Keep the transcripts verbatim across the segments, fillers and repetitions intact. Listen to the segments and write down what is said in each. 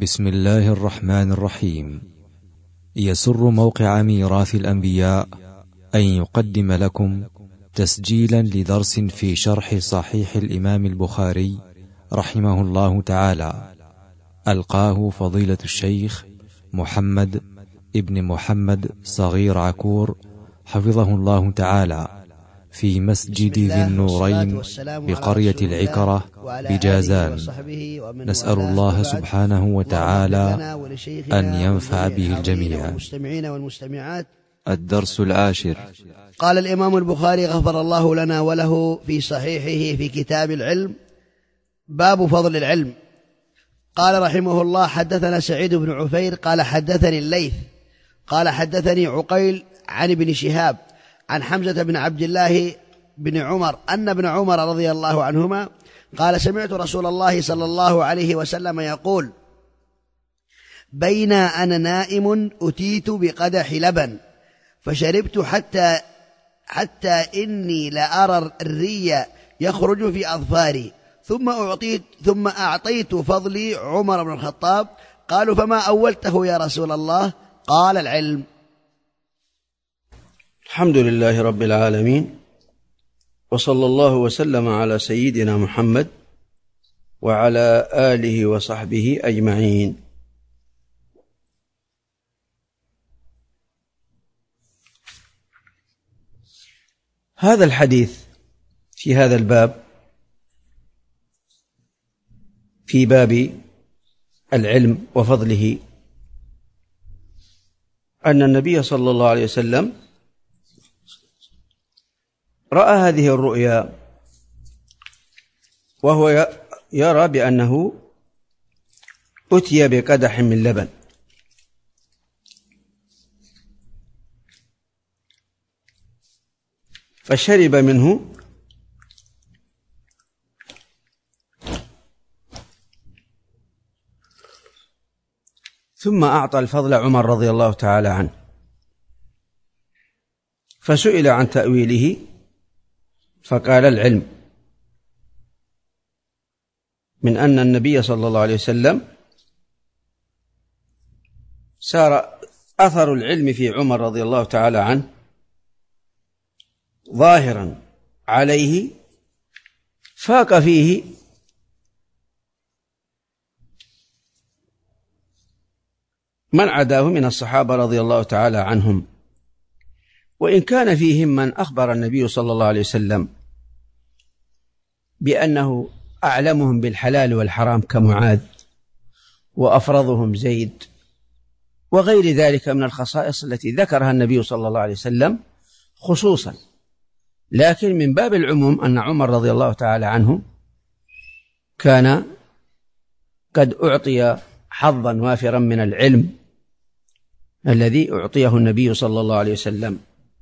بسم الله الرحمن الرحيم. يسر موقع ميراث الأنبياء أن يقدم لكم تسجيلا لدرس في شرح صحيح الإمام البخاري رحمه الله تعالى، ألقاه فضيلة الشيخ محمد ابن محمد صغير عكور حفظه الله تعالى في مسجد ذي النورين بقرية العكرة بجازان. نسأل الله سبحانه وتعالى أن ينفع به الجميع. الدرس العاشر. قال الإمام البخاري غفر الله لنا وله في صحيحه في كتاب العلم باب فضل العلم. قال رحمه الله: حدثنا سعيد بن عفير قال حدثني الليث قال حدثني عقيل عن ابن شهاب عن حمزة بن عبد الله بن عمر أن ابن عمر رضي الله عنهما قال: سمعت رسول الله صلى الله عليه وسلم يقول: بين أنا نائم أتيت بقدح لبن فشربت حتى حتى إني لأرى الري يخرج في أظفاري، ثم أعطيت ثم أعطيت فضلي عمر بن الخطاب. قالوا: فما أولته يا رسول الله؟ قال: العلم. الحمد لله رب العالمين، وصلى الله وسلم على سيدنا محمد وعلى آله وصحبه أجمعين. هذا الحديث في هذا الباب في باب العلم وفضله أن النبي صلى الله عليه وسلم رأى هذه الرؤيا وهو يرى بأنه أتي بقدح من لبن، فشرب منه ثم أعطى الفضل عمر رضي الله تعالى عنه، فسئل عن تأويله فقال: العلم، من أن النبي صلى الله عليه وسلم سار أثر العلم في عمر رضي الله تعالى عنه ظاهرا عليه، فاق فيه من عداه من الصحابة رضي الله تعالى عنهم، وإن كان فيهم من أخبر النبي صلى الله عليه وسلم بأنه أعلمهم بالحلال والحرام كمعاذ، وأفرضهم زيد، وغير ذلك من الخصائص التي ذكرها النبي صلى الله عليه وسلم خصوصا، لكن من باب العموم أن عمر رضي الله تعالى عنه كان قد أعطي حظا وافرا من العلم الذي أعطيه النبي صلى الله عليه وسلم.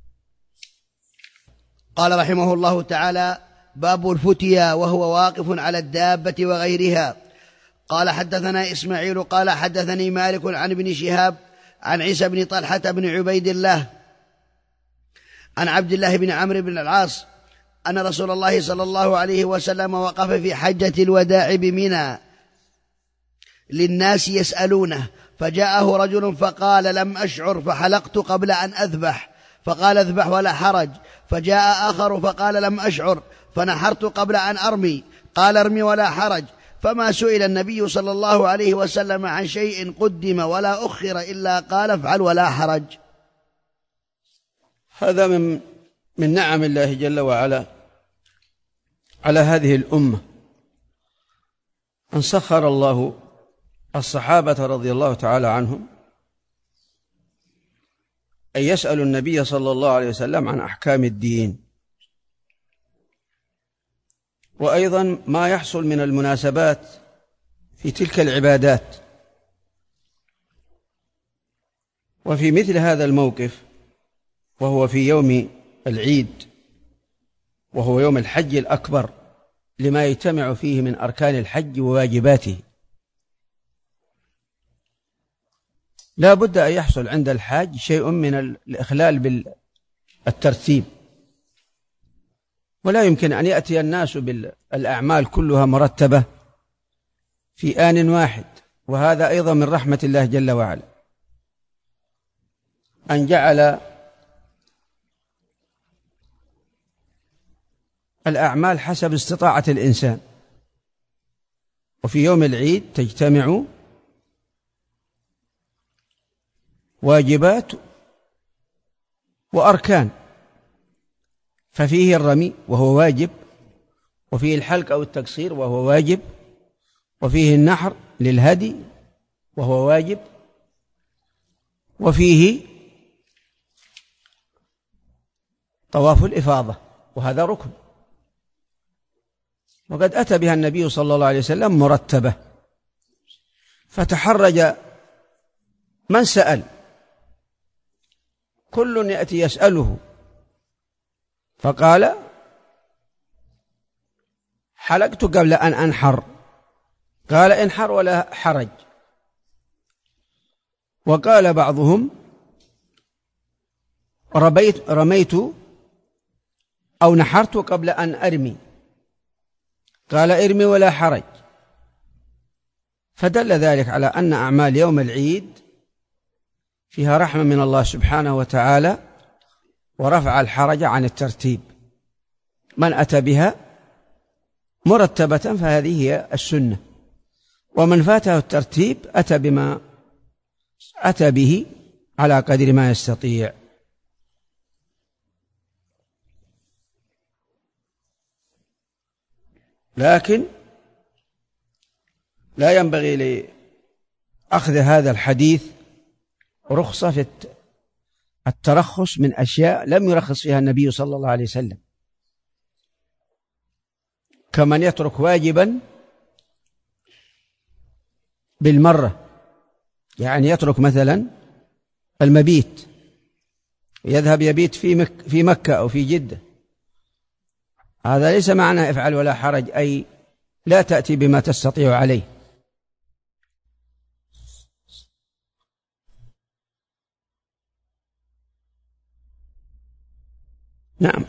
قال رحمه الله تعالى: باب الفتيا وهو واقف على الدابة وغيرها. قال حدثنا إسماعيل قال حدثني مالك عن ابن شهاب عن عيسى بن طلحة بن عبيد الله عن عبد الله بن عمرو بن العاص أن رسول الله صلى الله عليه وسلم وقف في حجة الوداع بمنى للناس يسألونه، فجاءه رجل فقال: لم أشعر فحلقت قبل أن أذبح، فقال: اذبح ولا حرج. فجاء آخر فقال: لم أشعر فنحرت قبل أن أرمي، قال: ارمي ولا حرج. فما سئل النبي صلى الله عليه وسلم عن شيء قدم ولا أخر إلا قال: افعل ولا حرج. هذا من من نعم الله جل وعلا على هذه الأمة، أن سخر الله الصحابة رضي الله تعالى عنهم أن يسألوا النبي صلى الله عليه وسلم عن أحكام الدين، وأيضا ما يحصل من المناسبات في تلك العبادات. وفي مثل هذا الموقف، وهو في يوم العيد وهو يوم الحج الأكبر، لما يجتمع فيه من أركان الحج وواجباته، لا بد أن يحصل عند الحاج شيء من الإخلال بالترتيب، ولا يمكن أن يأتي الناس بالأعمال كلها مرتبة في آن واحد، وهذا أيضا من رحمة الله جل وعلا أن جعل الأعمال حسب استطاعة الإنسان، وفي يوم العيد تجتمع واجبات وأركان، ففيه الرمي وهو واجب، وفيه الحلق أو التقصير وهو واجب، وفيه النحر للهدي وهو واجب، وفيه طواف الإفاضة وهذا ركن، وقد أتى بها النبي صلى الله عليه وسلم مرتبة، فتحرج من سأل، كل يأتي يسأله فقال حلقت قبل أن أنحر، قال انحر ولا حرج. وقال بعضهم رميت, رميت أو نحرت قبل أن أرمي، قال ارمي ولا حرج. فدل ذلك على أن أعمال يوم العيد فيها رحمة من الله سبحانه وتعالى ورفع الحرج عن الترتيب، من أتى بها مرتبة فهذه هي السنة، ومن فاته الترتيب أتى بما أتى به على قدر ما يستطيع. لكن لا ينبغي لأخذ هذا الحديث رخصة في الترخص من أشياء لم يرخص فيها النبي صلى الله عليه وسلم، كمن يترك واجبا بالمرة، يعني يترك مثلا المبيت، يذهب يبيت في مك في مكة أو في جدة، هذا ليس معنى افعل ولا حرج، أي لا تأتي بما تستطيع عليه. نعم.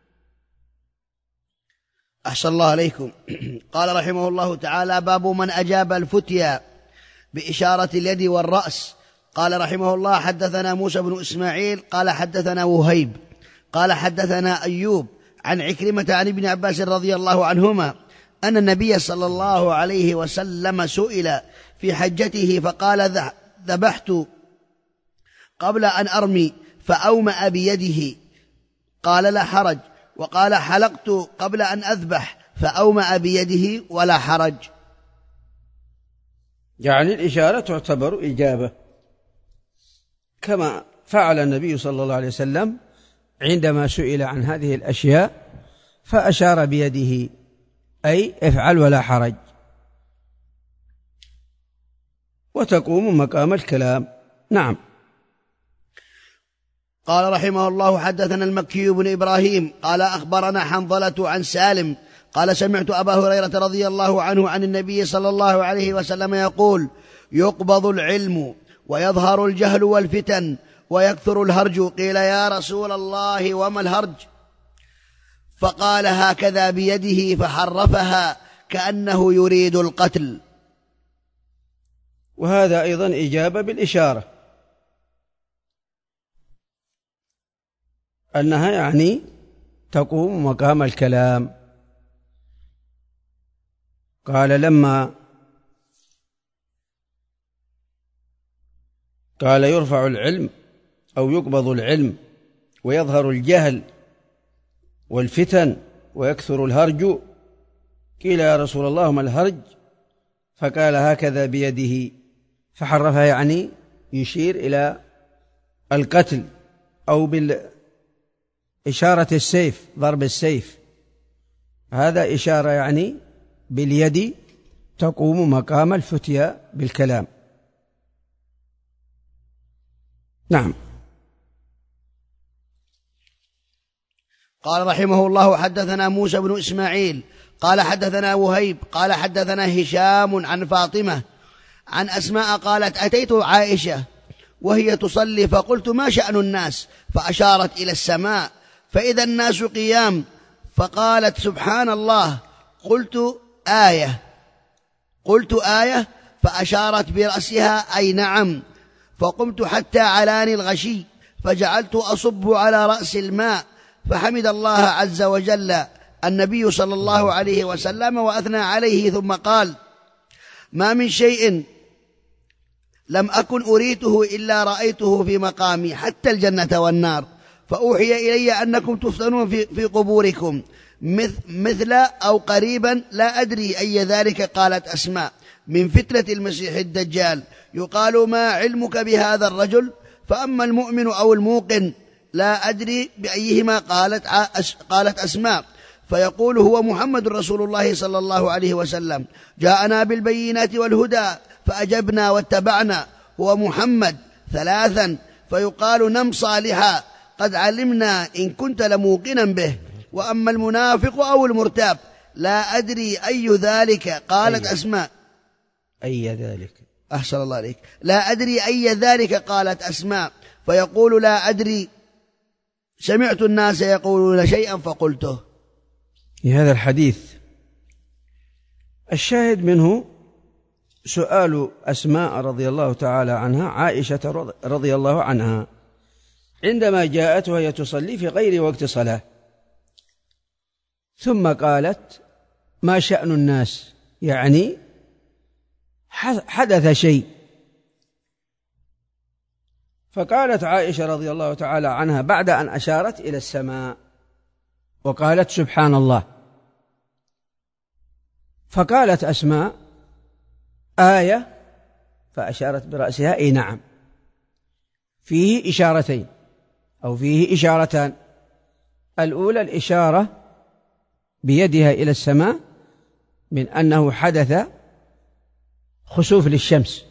أحسن الله عليكم. قال رحمه الله تعالى: باب من أجاب الفتيا بإشارة اليد والرأس. قال رحمه الله: حدثنا موسى بن إسماعيل قال حدثنا وهيب قال حدثنا أيوب عن عكرمة عن ابن عباس رضي الله عنهما أن النبي صلى الله عليه وسلم سئل في حجته فقال: ذبحت قبل أن أرمي فأومأ بيده، قال: لا حرج. وقال: حلقت قبل أن أذبح فأومأ بيده ولا حرج. يعني الإشارة تعتبر إجابة، كما فعل النبي صلى الله عليه وسلم عندما سئل عن هذه الأشياء فأشار بيده، أي افعل ولا حرج، وتقوم مقام الكلام. نعم. قال رحمه الله: حدثنا المكي بن إبراهيم قال أخبرنا حنظلة عن سالم قال سمعت أبا هريرة رضي الله عنه عن النبي صلى الله عليه وسلم يقول: يقبض العلم ويظهر الجهل والفتن ويكثر الهرج. قيل: يا رسول الله وما الهرج؟ فقال: هكذا بيده فحرفها كأنه يريد القتل. وهذا أيضا إجابة بالإشارة، أنها يعني تقوم مقام الكلام. قال: لما قال يرفع العلم أو يقبض العلم ويظهر الجهل والفتن ويكثر الهرج، قيل: يا رسول الله ما الهرج؟ فقال: هكذا بيده فحرفها، يعني يشير إلى القتل، أو بالإشارة السيف، ضرب السيف، هذا إشارة يعني باليد تقوم مقام الفتيا بالكلام. نعم. قال رحمه الله: حدثنا موسى بن إسماعيل قال حدثنا وهيب قال حدثنا هشام عن فاطمة عن أسماء قالت: أتيت عائشة وهي تصلي فقلت: ما شأن الناس؟ فأشارت إلى السماء فإذا الناس قيام، فقالت: سبحان الله. قلت: آية قلت آية فأشارت برأسها أي نعم. فقمت حتى علاني الغشي فجعلت أصب على رأس الماء، فحمد الله عز وجل النبي صلى الله عليه وسلم وأثنى عليه، ثم قال: ما من شيء لم أكن أريته إلا رأيته في مقامي حتى الجنة والنار، فأوحي إلي أنكم تفتنون في, في قبوركم مثل أو قريبا، لا أدري أي ذلك. قالت أسماء: من فتنة المسيح الدجال، يقال: ما علمك بهذا الرجل؟ فأما المؤمن أو الموقن لا أدري بأيهما. قالت قالت أسماء: فيقول: هو محمد رسول الله صلى الله عليه وسلم، جاءنا بالبينات والهدى فأجبنا واتبعنا. هو محمد. ثلاثا: فيقال: نم صالحا، قد علمنا إن كنت لموقنا به. وأما المنافق أو المرتاب لا أدري أي ذلك. قالت أي أسماء: أي ذلك؟ أحسن الله عليك. لا أدري أي ذلك. قالت أسماء: فيقول: لا أدري، سمعت الناس يقولون شيئا فقلته. في هذا الحديث الشاهد منه سؤال أسماء رضي الله تعالى عنها عائشة رضي الله عنها عندما جاءت وهي تصلي في غير وقت صلاة، ثم قالت: ما شأن الناس؟ يعني حدث شيء. فقالت عائشة رضي الله تعالى عنها بعد أن أشارت إلى السماء وقالت: سبحان الله. فقالت أسماء: آية، فأشارت برأسها: أي نعم. فيه إشارتين أو فيه إشارتان. الأولى الإشارة بيدها إلى السماء من أنه حدث خسوف للشمس،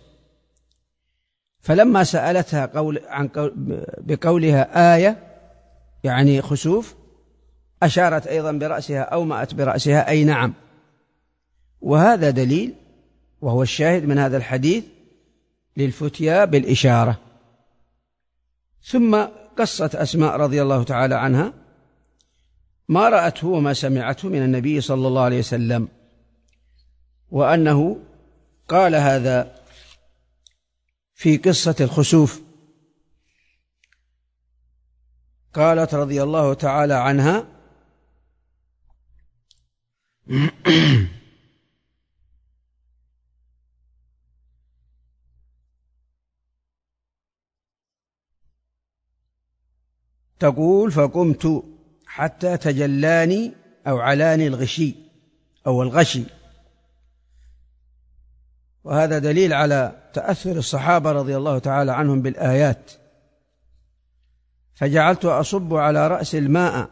فلما سألتها قول عن قول بقولها آية يعني خسوف، أشارت أيضا برأسها أو مأت برأسها: أي نعم. وهذا دليل، وهو الشاهد من هذا الحديث، للفتيا بالإشارة. ثم قصت أسماء رضي الله تعالى عنها ما رأته وما سمعته من النبي صلى الله عليه وسلم، وأنه قال هذا في قصة الخسوف. قالت رضي الله تعالى عنها: تقول: فقمت حتى تجلاني أو علاني الغشي أو الغشي. وهذا دليل على تأثر الصحابة رضي الله تعالى عنهم بالآيات. فجعلت أصب على رأس الماء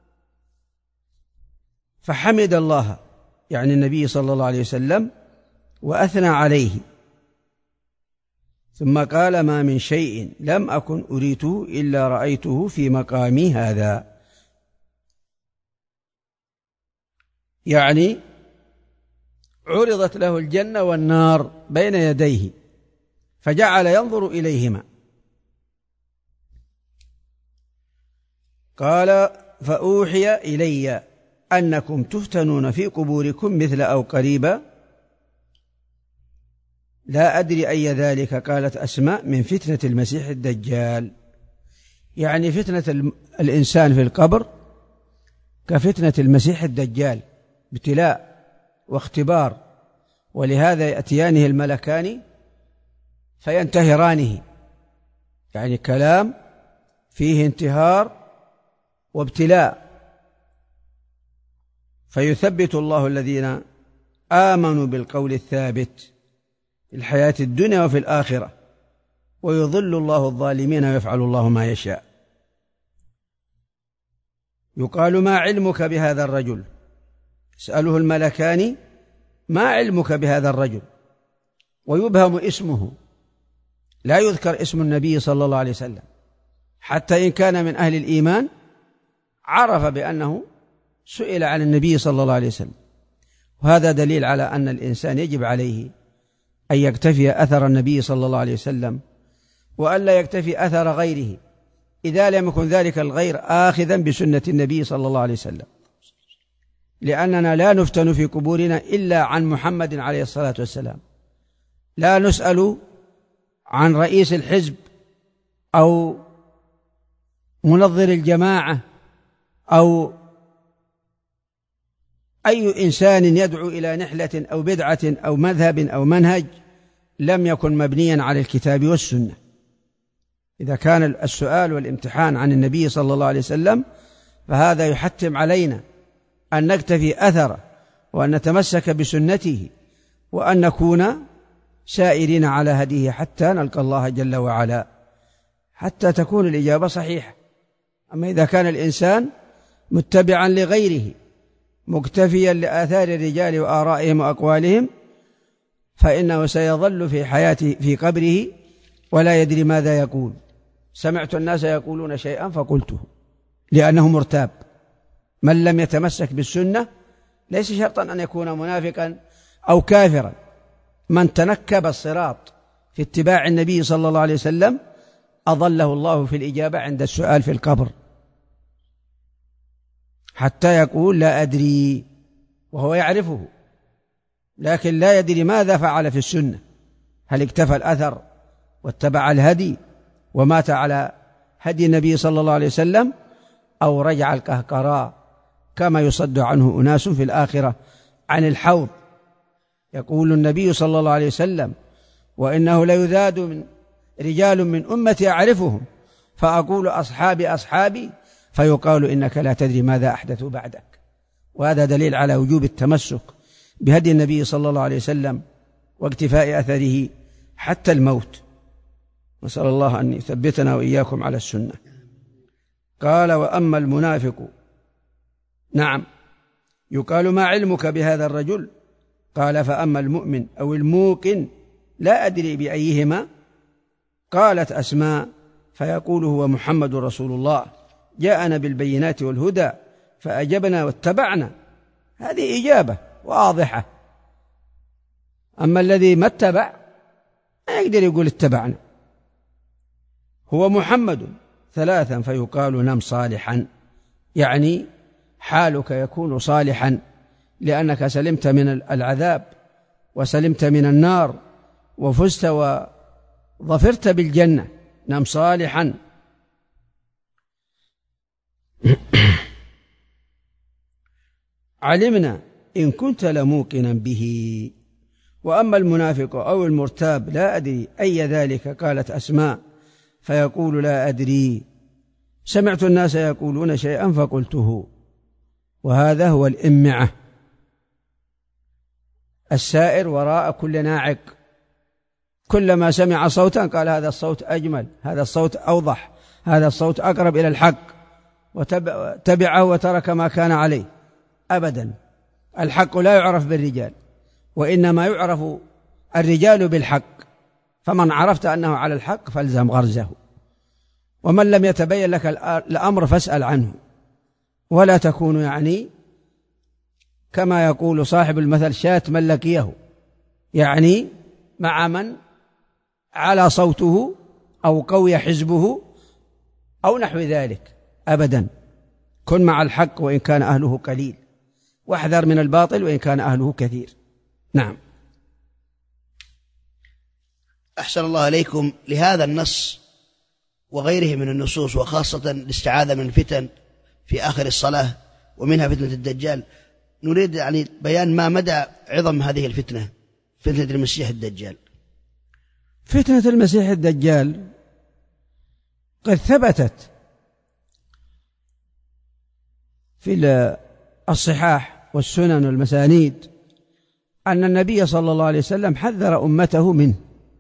فحمد الله، يعني النبي صلى الله عليه وسلم، وأثنى عليه، ثم قال: ما من شيء لم أكن أريته إلا رأيته في مقامي هذا. يعني عرضت له الجنة والنار بين يديه فجعل ينظر إليهما. قال: فأوحي إلي أنكم تفتنون في قبوركم مثل أو قريبا، لا أدري أي ذلك. قالت أسماء: من فتنة المسيح الدجال، يعني فتنة الإنسان في القبر كفتنة المسيح الدجال، ابتلاء واختبار، ولهذا يأتيانه الملكان فينتهرانه، يعني كلام فيه انتهار وابتلاء. فيثبت الله الذين آمنوا بالقول الثابت في الحياة الدنيا وفي الآخرة، ويضل الله الظالمين ويفعل الله ما يشاء. يقال: ما علمك بهذا الرجل؟ يسأله الملكان: ما علمك بهذا الرجل؟ ويبهم اسمه، لا يذكر اسم النبي صلى الله عليه وسلم، حتى إن كان من أهل الإيمان عرف بأنه سئل عن النبي صلى الله عليه وسلم. وهذا دليل على أن الإنسان يجب عليه أن يكتفي أثر النبي صلى الله عليه وسلم، وأن لا يكتفي أثر غيره إذا لم يكن ذلك الغير آخذا بسنة النبي صلى الله عليه وسلم، لأننا لا نفتن في قبورنا إلا عن محمد عليه الصلاة والسلام، لا نسأل عن رئيس الحزب أو منظر الجماعة أو أي إنسان يدعو إلى نحلة أو بدعة أو مذهب أو منهج لم يكن مبنيا على الكتاب والسنة. إذا كان السؤال والامتحان عن النبي صلى الله عليه وسلم فهذا يحتم علينا أن نكتفي أثره وأن نتمسك بسنته وأن نكون سائرين على هديه حتى نلقى الله جل وعلا، حتى تكون الإجابة صحيحة. أما إذا كان الإنسان متبعا لغيره مكتفيا لآثار الرجال وآرائهم وأقوالهم فإنه سيظل في حياته في قبره ولا يدري ماذا يقول. سمعت الناس يقولون شيئا فقلته، لأنه مرتاب. من لم يتمسك بالسنة ليس شرطا أن يكون منافقا أو كافرا. من تنكب الصراط في اتباع النبي صلى الله عليه وسلم أضله الله في الإجابة عند السؤال في القبر، حتى يقول لا أدري، وهو يعرفه لكن لا يدري ماذا فعل في السنة. هل اكتفى الأثر واتبع الهدي ومات على هدي النبي صلى الله عليه وسلم، أو رجع القهقراء كما يصد عنه أناس في الآخرة عن الحوض. يقول النبي صلى الله عليه وسلم: وإنه ليذاد من رجال من أمتي أعرفهم فأقول أصحابي أصحابي فيقال إنك لا تدري ماذا أحدثوا بعدك. وهذا دليل على وجوب التمسك بهدي النبي صلى الله عليه وسلم واقتفاء أثره حتى الموت. نسأل الله أن يثبتنا وإياكم على السنة. قال: وأما المنافق. نعم، يقال: ما علمك بهذا الرجل؟ قال: فأما المؤمن أو الموقن لا أدري بأيهما. قالت أسماء: فيقول: هو محمد رسول الله جاءنا بالبينات والهدى فأجبنا واتبعنا. هذه إجابة واضحة. أما الذي ما اتبع ما يقدر يقول اتبعنا. هو محمد ثلاثا فيقال: نم صالحا، يعني حالك يكون صالحا لأنك سلمت من العذاب وسلمت من النار وفزت وظفرت بالجنة. نم صالحا. علمنا إن كنت لموقنا به. وأما المنافق أو المرتاب لا أدري أي ذلك. قالت أسماء: فيقول: لا أدري، سمعت الناس يقولون شيئا فقلته. وهذا هو الإمعة، السائر وراء كل ناعق. كلما سمع صوتا قال: هذا الصوت أجمل، هذا الصوت أوضح، هذا الصوت أقرب إلى الحق، وتبعه وترك ما كان عليه. أبدا، الحق لا يعرف بالرجال، وإنما يعرف الرجال بالحق. فمن عرفت أنه على الحق فالزم غرزه، ومن لم يتبين لك الأمر فاسأل عنه. ولا تكون يعني كما يقول صاحب المثل: شاة من لقيه، يعني مع من على صوته أو قوي حزبه أو نحو ذلك. أبدا، كن مع الحق وإن كان أهله قليل، واحذر من الباطل وإن كان أهله كثير. نعم. أحسن الله إليكم. لهذا النص وغيره من النصوص، وخاصة الاستعاذة من الفتن في آخر الصلاة ومنها فتنة الدجال، نريد يعني بيان ما مدى عظم هذه الفتنة، فتنة المسيح الدجال. فتنة المسيح الدجال قد ثبتت في الصحاح والسنن والمسانيد أن النبي صلى الله عليه وسلم حذر أمته منه،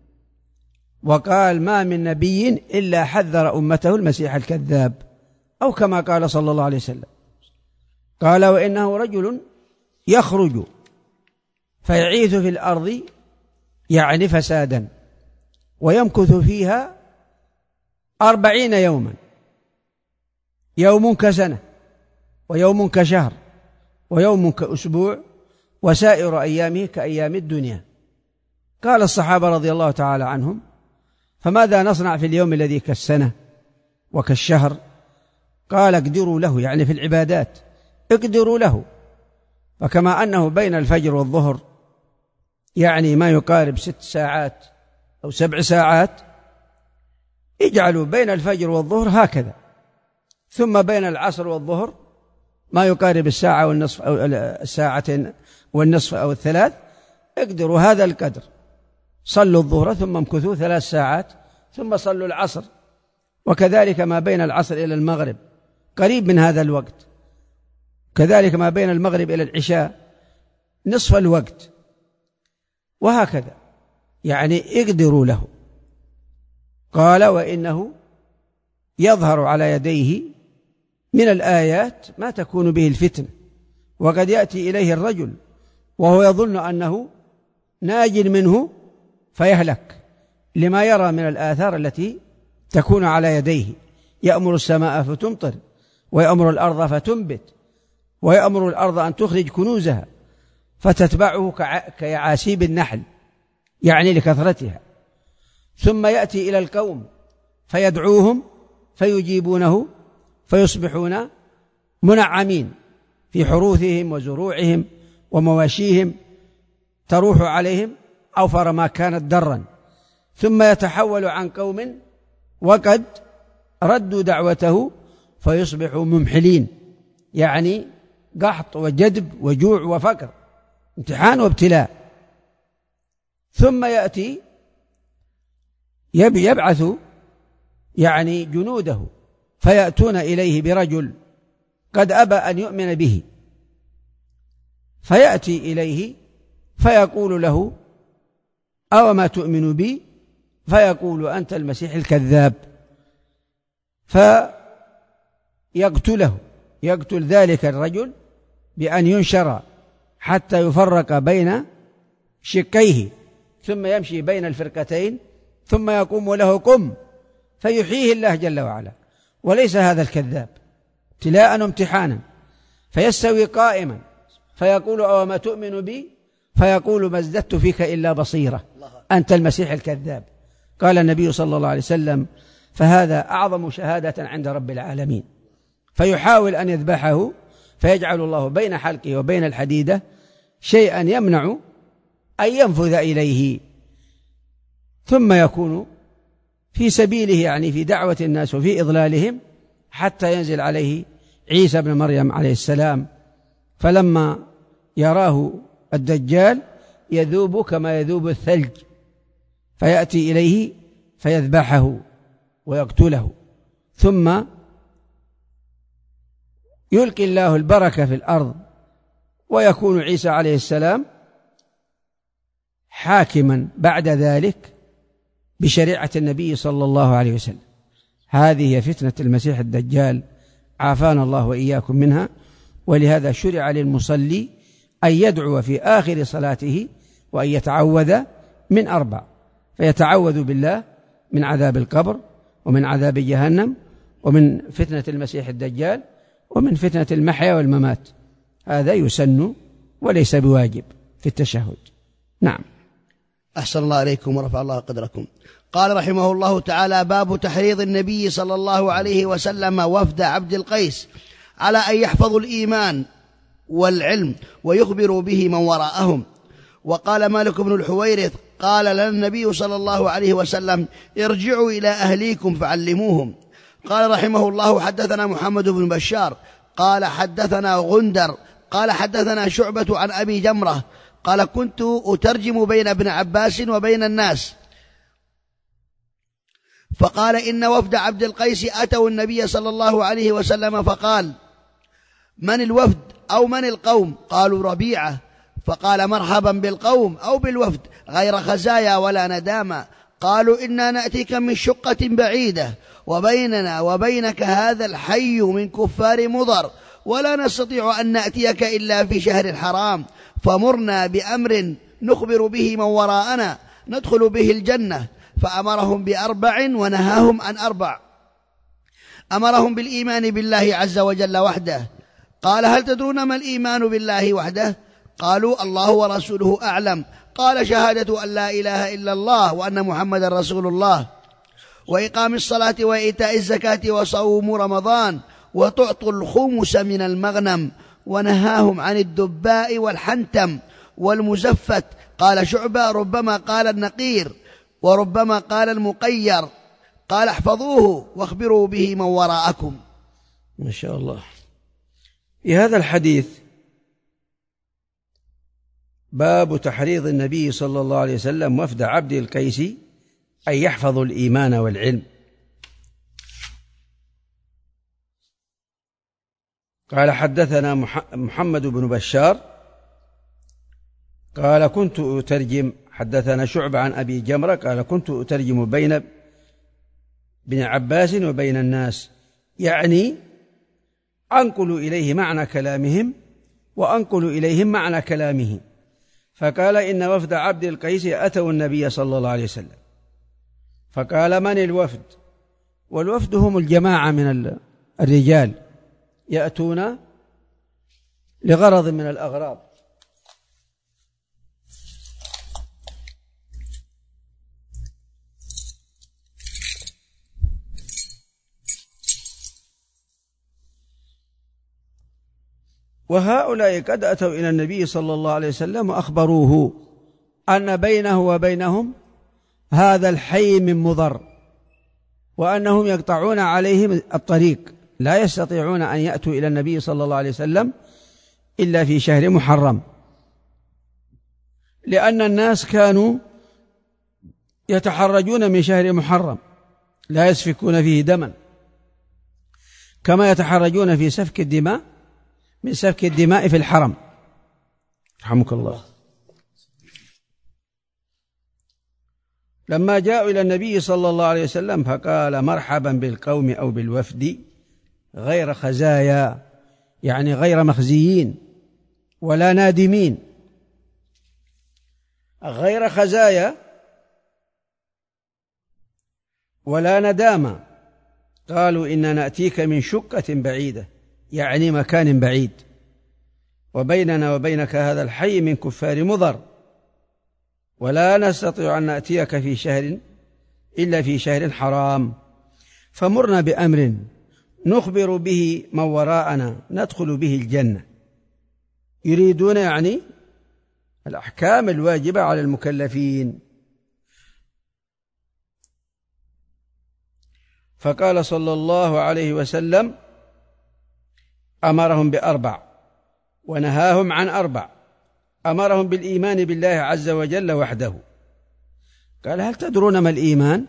وقال: ما من نبي إلا حذر أمته المسيح الكذاب، أو كما قال صلى الله عليه وسلم. قال: وإنه رجل يخرج فيعيث في الأرض، يعني فسادا، ويمكث فيها أربعين يوما، يوم كسنة ويوم كشهر ويوم كأسبوع وسائر أيامه كأيام الدنيا. قال الصحابة رضي الله تعالى عنهم: فماذا نصنع في اليوم الذي كالسنة وكالشهر؟ قال: اقدروا له، يعني في العبادات اقدروا له. فكما أنه بين الفجر والظهر يعني ما يقارب ست ساعات أو سبع ساعات، اجعلوا بين الفجر والظهر هكذا، ثم بين العصر والظهر ما يقارب الساعة والنصف أو الساعة والنصف أو الثلاث، اقدروا هذا القدر، صلوا الظهر ثم امكثوا ثلاث ساعات ثم صلوا العصر، وكذلك ما بين العصر إلى المغرب قريب من هذا الوقت، كذلك ما بين المغرب إلى العشاء نصف الوقت، وهكذا يعني اقدروا له. قال وإنه يظهر على يديه من الآيات ما تكون به الفتنة، وقد يأتي إليه الرجل وهو يظن أنه ناج منه فيهلك لما يرى من الآثار التي تكون على يديه، يأمر السماء فتمطر، ويأمر الأرض فتنبت، ويأمر الأرض أن تخرج كنوزها فتتبعه كيعاسيب النحل، يعني لكثرتها. ثم يأتي إلى القوم فيدعوهم فيجيبونه فيصبحون منعمين في حروثهم وزروعهم ومواشيهم، تروح عليهم أوفر ما كانت درا. ثم يتحول عن قوم وقد ردوا دعوته فيصبحوا ممحلين، يعني قحط وجدب وجوع وفقر، امتحان وابتلاء. ثم يأتي يبعث يعني جنوده فيأتون إليه برجل قد أبى أن يؤمن به، فيأتي إليه فيقول له أو ما تؤمن بي؟ فيقول أنت المسيح الكذاب، فيقتله، يقتل ذلك الرجل بأن ينشر حتى يفرق بين شقيه، ثم يمشي بين الفرقتين، ثم يقوم له قم، فيحييه الله جل وعلا. وليس هذا الكذاب ابتلاء وامتحانا، فيستوي قائما فيقول أو ما تؤمن بي؟ فيقول ما ازددت فيك إلا بصيرة، أنت المسيح الكذاب. قال النبي صلى الله عليه وسلم فهذا أعظم شهادة عند رب العالمين. فيحاول أن يذبحه، فيجعل الله بين حلقه وبين الحديدة شيئا يمنع أن ينفذ إليه، ثم يكون في سبيله، يعني في دعوة الناس وفي إضلالهم، حتى ينزل عليه عيسى بن مريم عليه السلام، فلما يراه الدجال يذوب كما يذوب الثلج، فيأتي إليه فيذبحه ويقتله، ثم يلقي الله البركة في الأرض، ويكون عيسى عليه السلام حاكما بعد ذلك بشريعة النبي صلى الله عليه وسلم. هذه هي فتنة المسيح الدجال، عافانا الله وإياكم منها. ولهذا شرع للمصلي أن يدعو في آخر صلاته وأن يتعوذ من أربع، فيتعوذ بالله من عذاب القبر، ومن عذاب جهنم، ومن فتنة المسيح الدجال، ومن فتنة المحيا والممات. هذا يسن وليس بواجب في التشهد. نعم. أحسن الله عليكم ورفع الله قدركم. قال رحمه الله تعالى: باب تحريض النبي صلى الله عليه وسلم وفد عبد القيس على أن يحفظوا الإيمان والعلم ويخبروا به من وراءهم. وقال مالك بن الحويرث: قال لنا النبي صلى الله عليه وسلم: ارجعوا إلى أهليكم فعلموهم. قال رحمه الله: حدثنا محمد بن بشار قال حدثنا غندر قال حدثنا شعبة عن أبي جمرة قال: كنت أترجم بين ابن عباس وبين الناس، فقال: إن وفد عبد القيس أتوا النبي صلى الله عليه وسلم، فقال: من الوفد أو من القوم؟ قالوا: ربيعة. فقال: مرحبا بالقوم أو بالوفد، غير خزايا ولا ندامة. قالوا: إنا نأتيك من شقة بعيدة، وبيننا وبينك هذا الحي من كفار مضر، ولا نستطيع أن نأتيك إلا في شهر الحرام، فمرنا بأمر نخبر به من وراءنا ندخل به الجنة. فأمرهم بأربع ونهاهم عن أربع. أمرهم بالإيمان بالله عز وجل وحده. قال: هل تدرون ما الإيمان بالله وحده؟ قالوا: الله ورسوله أعلم. قال: شهادة أن لا إله إلا الله وأن محمد رسول الله، وإقام الصلاة وإيتاء الزكاة وصوم رمضان، وتعطوا الخمس من المغنم. ونهاهم عن الدباء والحنتم، والمزفت. قال شعبة ربما قال النقير وربما قال المقير. قال احفظوه واخبروا به من وراءكم. ما شاء الله. في هذا الحديث باب تحريض النبي صلى الله عليه وسلم وفد عبد القيس أن يحفظوا الإيمان والعلم. قال حدثنا محمد بن بشار قال كنت أترجم. حدثنا شعبة عن أبي جمرة قال كنت أترجم بين ابن عباس وبين الناس، يعني أنقل إليه معنى كلامهم وأنقل إليهم معنى كلامه. فقال إن وفد عبد القيس أتوا النبي صلى الله عليه وسلم، فقال من الوفد؟ والوفد هم الجماعة من الرجال يأتون لغرض من الأغراض. وهؤلاء قد أتوا إلى النبي صلى الله عليه وسلم وأخبروه أن بينه وبينهم هذا الحي من مضر، وأنهم يقطعون عليهم الطريق، لا يستطيعون أن يأتوا إلى النبي صلى الله عليه وسلم إلا في شهر محرم، لأن الناس كانوا يتحرجون من شهر محرم لا يسفكون فيه دما، كما يتحرجون في سفك الدماء من سفك الدماء في الحرم. رحمك الله. لما جاءوا إلى النبي صلى الله عليه وسلم فقال مرحبا بالقوم أو بالوفد غير خزايا، يعني غير مخزيين ولا نادمين. غير خزايا ولا ندامة. قالوا إن نأتيك من شقة بعيدة، يعني مكان بعيد، وبيننا وبينك هذا الحي من كفار مضر، ولا نستطيع أن نأتيك في شهر إلا في شهر حرام، فمرنا بأمر نخبر به من وراءنا ندخل به الجنة. يريدون يعني الأحكام الواجبة على المكلفين. فقال صلى الله عليه وسلم أمرهم بأربع ونهاهم عن أربع. أمرهم بالإيمان بالله عز وجل وحده. قال هل تدرون ما الإيمان؟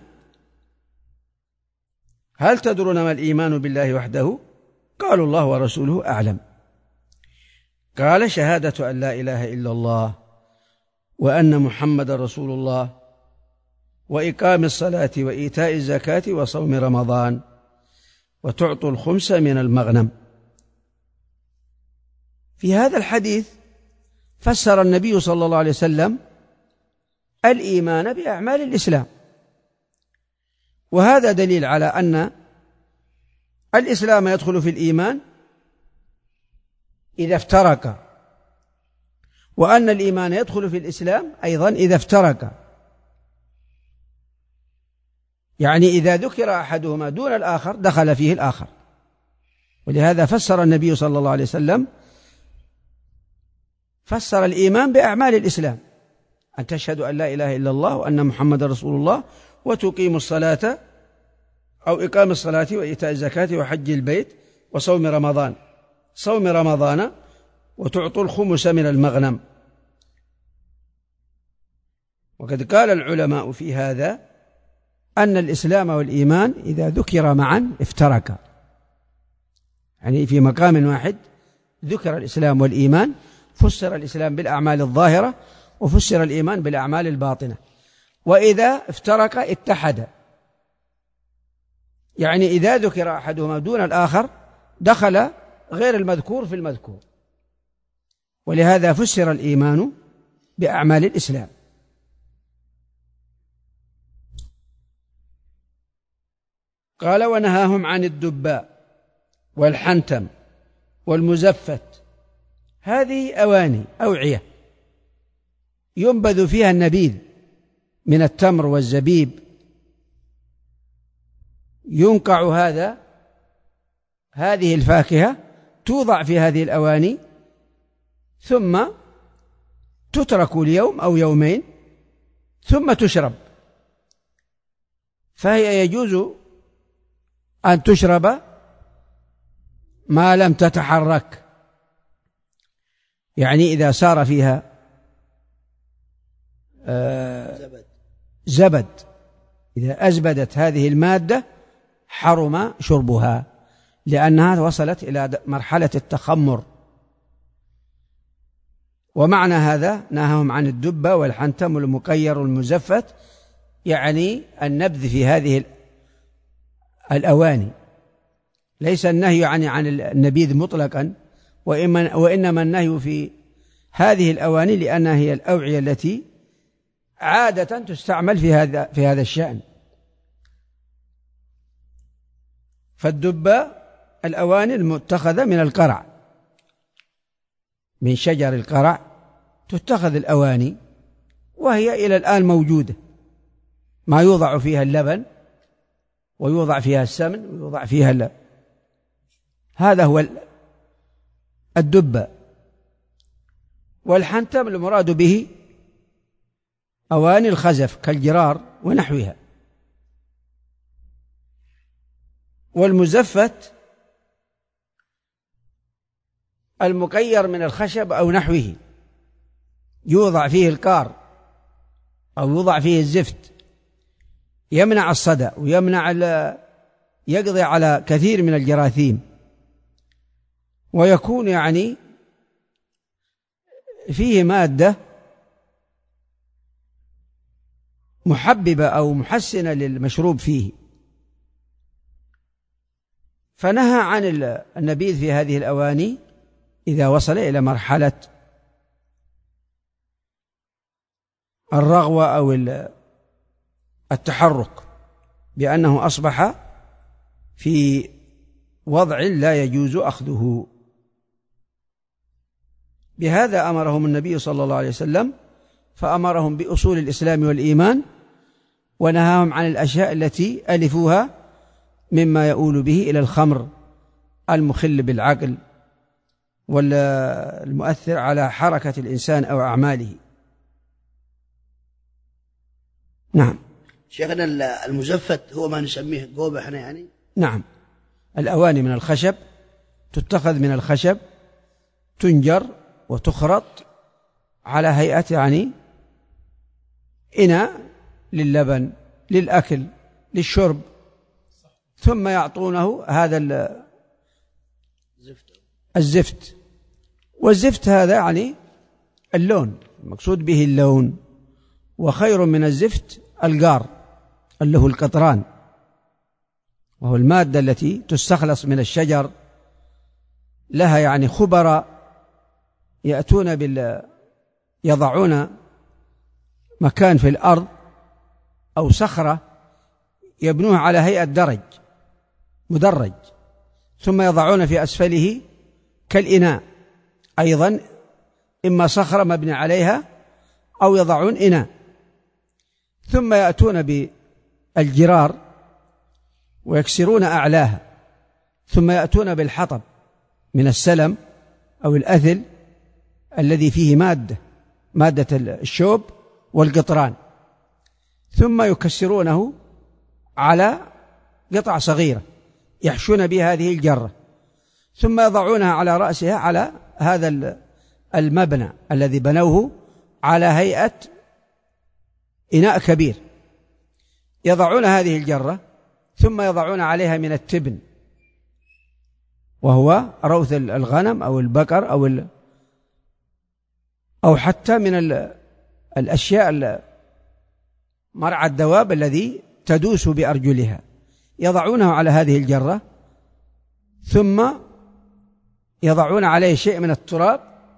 هل تدرون ما الإيمان بالله وحده؟ قالوا الله ورسوله أعلم. قال شهادة أن لا إله إلا الله وأن محمد رسول الله وإقام الصلاة وإيتاء الزكاة وصوم رمضان وتعطوا الخمس من المغنم. في هذا الحديث فسر النبي صلى الله عليه وسلم الإيمان بأعمال الإسلام، وهذا دليل على أن الإسلام يدخل في الإيمان إذا افترق، وأن الإيمان يدخل في الإسلام أيضا إذا افترق، يعني إذا ذكر أحدهما دون الآخر دخل فيه الآخر. ولهذا فسر النبي صلى الله عليه وسلم فسر الإيمان بأعمال الإسلام، أن تشهد أن لا إله إلا الله وأن محمد رسول الله وتقيم الصلاة أو إقام الصلاة وإيتاء الزكاة وحج البيت وصوم رمضان صوم رمضان وتعطوا الخمس من المغنم. وقد قال العلماء في هذا أن الإسلام والإيمان إذا ذكر معا افترقا، يعني في مقام واحد ذكر الإسلام والإيمان، فسر الإسلام بالأعمال الظاهرة وفسر الإيمان بالأعمال الباطنة. وإذا افترق اتحد، يعني إذا ذكر أحدهما دون الآخر دخل غير المذكور في المذكور. ولهذا فسر الإيمان بأعمال الإسلام. قال ونهاهم عن الدباء والحنتم والمزفت. هذه أواني أوعية ينبذ فيها النبيذ من التمر والزبيب، ينقع هذا هذه الفاكهة توضع في هذه الأواني ثم تترك اليوم أو يومين ثم تشرب، فهي يجوز أن تشرب ما لم تتحرك، يعني إذا سار فيها آه زبد، إذا أزبدت هذه المادة حرم شربها لأنها وصلت إلى مرحلة التخمر. ومعنى هذا نهاهم عن الدبة والحنتم والمكير والمزفت، يعني النبذ في هذه الأواني، ليس النهي يعني عن النبيذ مطلقا، وإنما النهي في هذه الأواني لأنها هي الأوعية التي عادة تستعمل في هذا في هذا الشأن. فالدبة الأواني المتخذة من القرع، من شجر القرع تتخذ الأواني، وهي إلى الآن موجودة، ما يوضع فيها اللبن ويوضع فيها السمن ويوضع فيها اللبن. هذا هو الدبة. والحنتم المراد به أواني الخزف كالجرار ونحوها. والمزفت المكير من الخشب أو نحوه، يوضع فيه القار أو يوضع فيه الزفت، يمنع الصدى ويمنع يقضي على كثير من الجراثيم، ويكون يعني فيه مادة محببة أو محسنة للمشروب فيه. فنهى عن النبيذ في هذه الأواني إذا وصل إلى مرحلة الرغوة أو التحرك، بأنه أصبح في وضع لا يجوز أخذه. بهذا أمرهم النبي صلى الله عليه وسلم، فأمرهم بأصول الإسلام والإيمان، ونهاهم عن الأشياء التي ألفوها مما يؤول به إلى الخمر المخل بالعقل والمؤثر على حركة الإنسان أو أعماله. نعم. شيخنا المزفت هو ما نسميه قوبة احنا يعني؟ نعم، الأواني من الخشب، تتخذ من الخشب، تنجر وتخرط على هيئة يعني إناء للبن، للأكل، للشرب، ثم يعطونه هذا الزفت. والزفت هذا يعني اللون، المقصود به اللون. وخير من الزفت القار اللي هو القطران، وهو المادة التي تستخلص من الشجر، لها يعني خبراء يأتون بال يضعون مكان في الأرض أو صخرة يبنوها على هيئة درج مدرج، ثم يضعون في أسفله كالإناء أيضا، إما صخرة مبني عليها أو يضعون إناء، ثم يأتون بالجرار ويكسرون أعلاها، ثم يأتون بالحطب من السلم أو الأثل الذي فيه مادة مادة الشوب والقطران، ثم يكسرونه على قطع صغيرة يحشون بها هذه الجرة، ثم يضعونها على رأسها على هذا المبنى الذي بنوه على هيئة إناء كبير. يضعون هذه الجرة ثم يضعون عليها من التبن، وهو روث الغنم أو البقر أو ال أو حتى من الأشياء مرعى الدواب الذي تدوس بأرجلها، يضعونه على هذه الجرة، ثم يضعون عليه شيء من التراب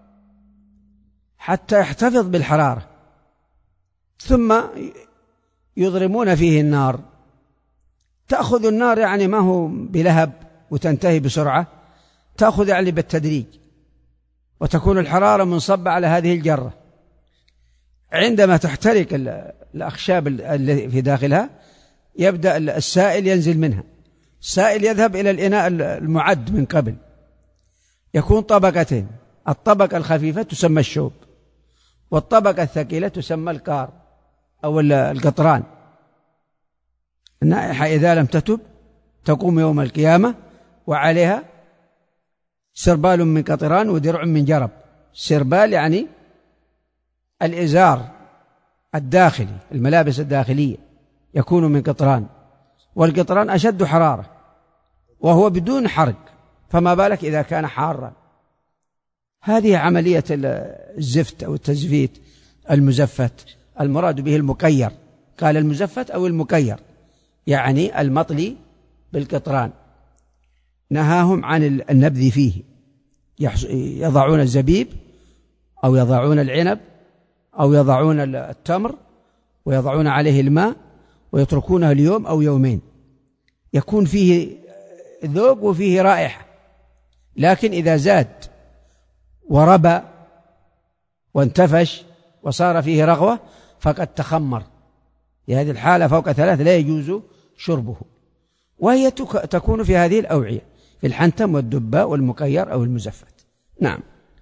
حتى يحتفظ بالحرارة، ثم يضرمون فيه النار. تأخذ النار يعني ما هو بلهب وتنتهي بسرعة، تأخذ يعني بالتدريج، وتكون الحرارة منصبة على هذه الجرة. عندما تحترق الأخشاب التي في داخلها يبدأ السائل ينزل منها، السائل يذهب إلى الإناء المعد من قبل، يكون طبقتين، الطبقة الخفيفة تسمى الشوب، والطبقة الثقيلة تسمى الكار أو القطران. النائحة إذا لم تتب تقوم يوم القيامة وعليها سربال من قطران ودرع من جرب. سربال يعني الإزار الداخلي، الملابس الداخلية يكون من قطران، والقطران أشد حرارة وهو بدون حرق، فما بالك إذا كان حارا. هذه عملية الزفت أو التزفيت المزفت، المراد به المكير. قال المزفت أو المكير يعني المطلي بالقطران. نهاهم عن النبذ فيه، يضعون الزبيب أو يضعون العنب أو يضعون التمر ويضعون عليه الماء ويتركونه اليوم أو يومين، يكون فيه ذوق وفيه رائحة، لكن إذا زاد وربى وانتفش وصار فيه رغوة فقد تخمر. في هذه الحالة فوق ثلاث لا يجوز شربه، وهي تكون في هذه الأوعية، في الحنتم والدباء والمكير أو المزفت. نعم.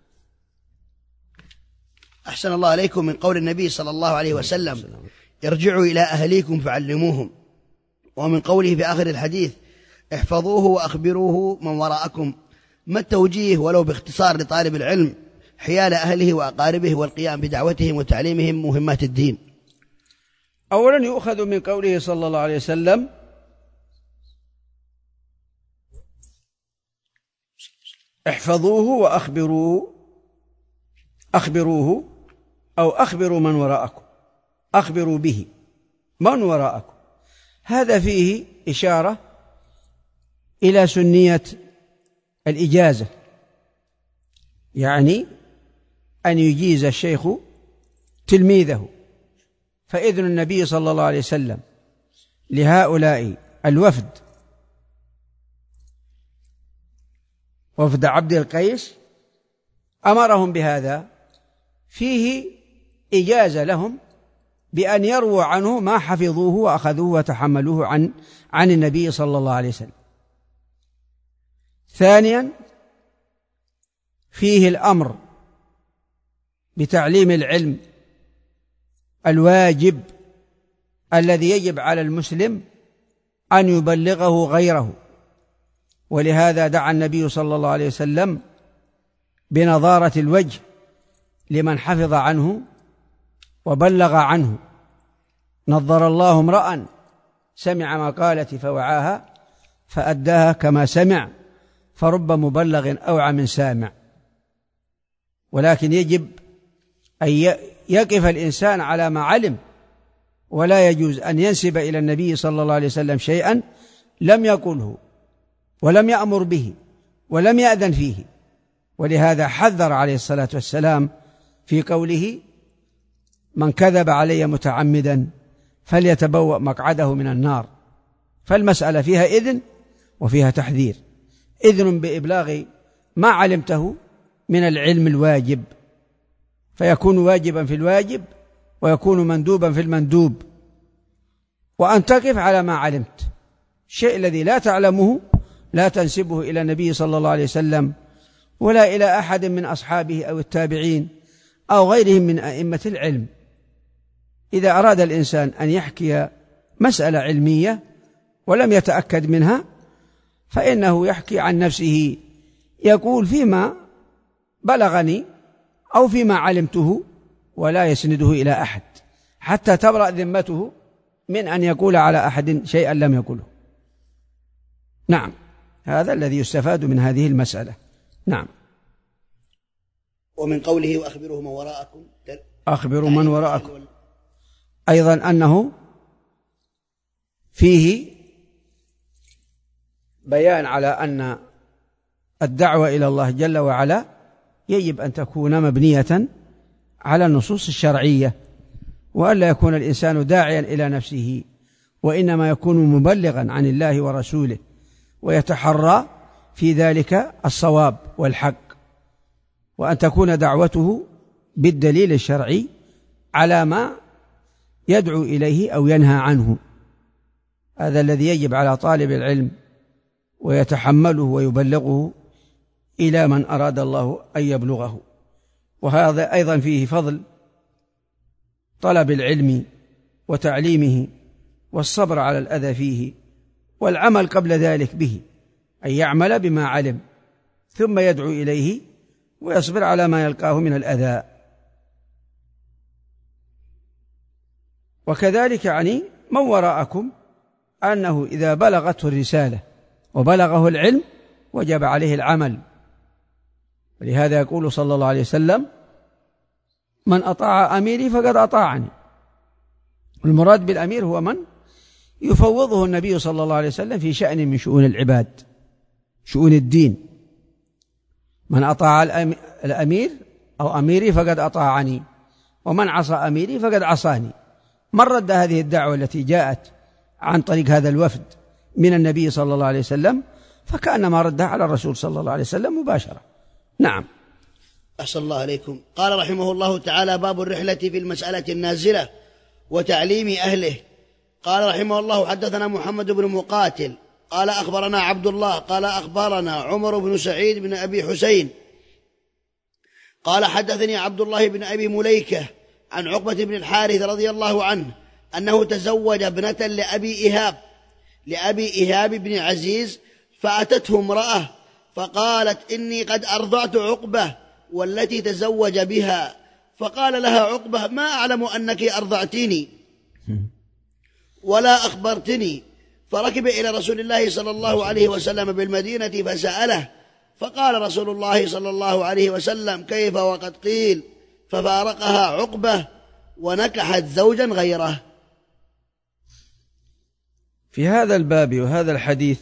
أحسن الله عليكم. من قول النبي صلى الله عليه وسلم: ارجعوا إلى أهليكم فعلموهم. ومن قوله في آخر الحديث: احفظوه وأخبروه من وراءكم. ما التوجيه ولو باختصار لطالب العلم حيال أهله وأقاربه والقيام بدعوتهم وتعليمهم مهمات الدين؟ أولا يؤخذ من قوله صلى الله عليه وسلم: احفظوه وأخبروه أخبروه أو أخبروا من وراءكم، أخبروا به من وراءكم. هذا فيه إشارة إلى سنية الإجازة، يعني أن يجيز الشيخ تلميذه. فإذن النبي صلى الله عليه وسلم لهؤلاء الوفد، وفد عبد القيس، أمرهم بهذا، فيه إجازة لهم بأن يرووا عنه ما حفظوه وأخذوه وتحملوه عن عن النبي صلى الله عليه وسلم. ثانيا فيه الأمر بتعليم العلم الواجب الذي يجب على المسلم أن يبلغه غيره، ولهذا دعا النبي صلى الله عليه وسلم بنظارة الوجه لمن حفظ عنه وبلغ عنه. نظر الله امرأ سمع مقالتي فوعاها فأداها كما سمع، فرب مبلغ أوعى من سامع. ولكن يجب أن يقف الإنسان على ما علم، ولا يجوز أن ينسب إلى النبي صلى الله عليه وسلم شيئا لم يقله ولم يأمر به ولم يأذن فيه. ولهذا حذر عليه الصلاة والسلام في قوله: من كذب علي متعمدا فليتبوأ مقعده من النار. فالمسألة فيها إذن وفيها تحذير. إذن بإبلاغ ما علمته من العلم الواجب، فيكون واجبا في الواجب ويكون مندوبا في المندوب، وأن تقف على ما علمت. الشيء الذي لا تعلمه لا تنسبه إلى النبي صلى الله عليه وسلم ولا إلى أحد من أصحابه أو التابعين أو غيرهم من أئمة العلم. إذا أراد الإنسان أن يحكي مسألة علمية ولم يتأكد منها فإنه يحكي عن نفسه، يقول فيما بلغني أو فيما علمته، ولا يسنده إلى أحد حتى تبرأ ذمته من أن يقول على أحد شيئا لم يقوله. نعم، هذا الذي يستفاد من هذه المسألة. نعم. ومن قوله: وأخبروه من وراءكم، أخبروا من وراءكم، أيضا أنه فيه بيان على أن الدعوة إلى الله جل وعلا يجب أن تكون مبنية على النصوص الشرعية، وألا يكون الإنسان داعيا إلى نفسه، وإنما يكون مبلغا عن الله ورسوله، ويتحرى في ذلك الصواب والحق، وأن تكون دعوته بالدليل الشرعي على ما يدعو إليه أو ينهى عنه. هذا الذي يجب على طالب العلم، ويتحمله ويبلغه إلى من أراد الله أن يبلغه. وهذا أيضا فيه فضل طلب العلم وتعليمه والصبر على الأذى فيه والعمل قبل ذلك به، أن يعمل بما علم ثم يدعو إليه ويصبر على ما يلقاه من الأذى. وكذلك يعني من وراءكم أنه إذا بلغته الرسالة وبلغه العلم وجب عليه العمل. ولهذا يقول صلى الله عليه وسلم: من أطاع أميري فقد أطاعني. المراد بالأمير هو من يفوضه النبي صلى الله عليه وسلم في شأن من شؤون العباد، شؤون الدين. من أطاع الأمير أو أميري فقد أطاعني، ومن عصى أميري فقد عصاني. من رد هذه الدعوة التي جاءت عن طريق هذا الوفد من النبي صلى الله عليه وسلم فكأنما ردها على الرسول صلى الله عليه وسلم مباشرة. نعم. أحسن الله عليكم. قال رحمه الله تعالى: باب الرحلة في المسألة النازلة وتعليم أهله. قال رحمه الله: حدثنا محمد بن مقاتل قال أخبرنا عبد الله قال أخبرنا عمر بن سعيد بن أبي حسين قال حدثني عبد الله بن أبي مليكة عن عقبة بن الحارث رضي الله عنه أنه تزوج ابنة لأبي إيهاب لأبي إيهاب بن عزيز، فأتته امرأة فقالت: إني قد أرضعت عقبة والتي تزوج بها. فقال لها عقبة: ما أعلم أنك أرضعتيني ولا أخبرتني. فركب إلى رسول الله صلى الله عليه وسلم بالمدينة فسأله، فقال رسول الله صلى الله عليه وسلم: كيف وقد قيل؟ ففارقها عقبة ونكحت زوجا غيره. في هذا الباب وهذا الحديث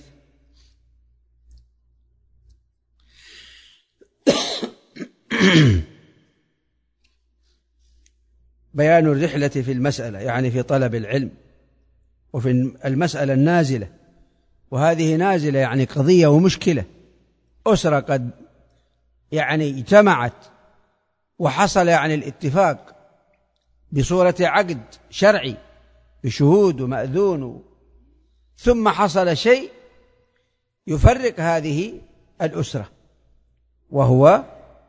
بيان الرحلة في المسألة، يعني في طلب العلم، وفي المسألة النازلة. وهذه نازلة يعني قضية ومشكلة، أسرة قد يعني اجتمعت وحصل يعني الاتفاق بصورة عقد شرعي بشهود ومأذون، ثم حصل شيء يفرق هذه الأسرة، وهو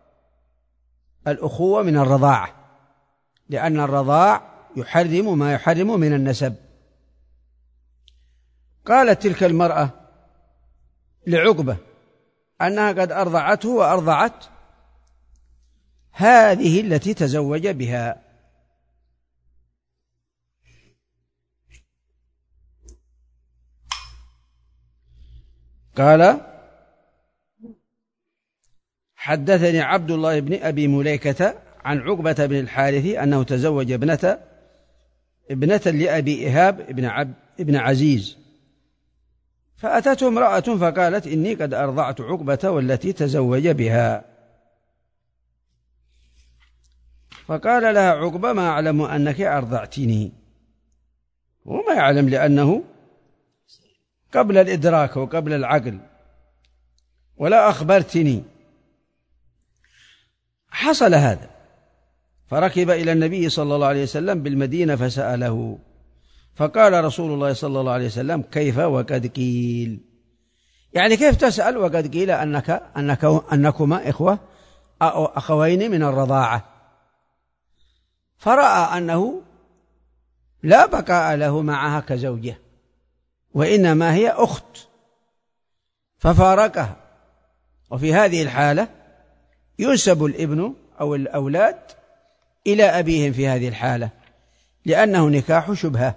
الأخوة من الرضاعة، لأن الرضاع يحرم ما يحرم من النسب. قالت تلك المرأة لعقبة أنها قد أرضعته وأرضعت هذه التي تزوج بها. قال: حدثني عبد الله بن أبي مليكة عن عقبة بن الحارث أنه تزوج ابنة ابنة لأبي إيهاب ابن عبد ابن عزيز، فأتته امرأة فقالت: إني قد أرضعت عقبة والتي تزوج بها. فقال لها عقبة: ما أعلم أنك أرضعتني. وما يعلم لأنه قبل الإدراك وقبل العقل، ولا أخبرتني. حصل هذا، فركب إلى النبي صلى الله عليه وسلم بالمدينة فسأله، فقال رسول الله صلى الله عليه وسلم: كيف وقد قيل؟ يعني كيف تسأل وقد قيل أنك أنك أنكما إخوة أو أخوين من الرضاعة؟ فرأى أنه لا بقاء له معها كزوجة، وإنما هي أخت، ففارقها. وفي هذه الحالة ينسب الابن أو الأولاد إلى أبيهم في هذه الحالة، لأنه نكاح شبهة،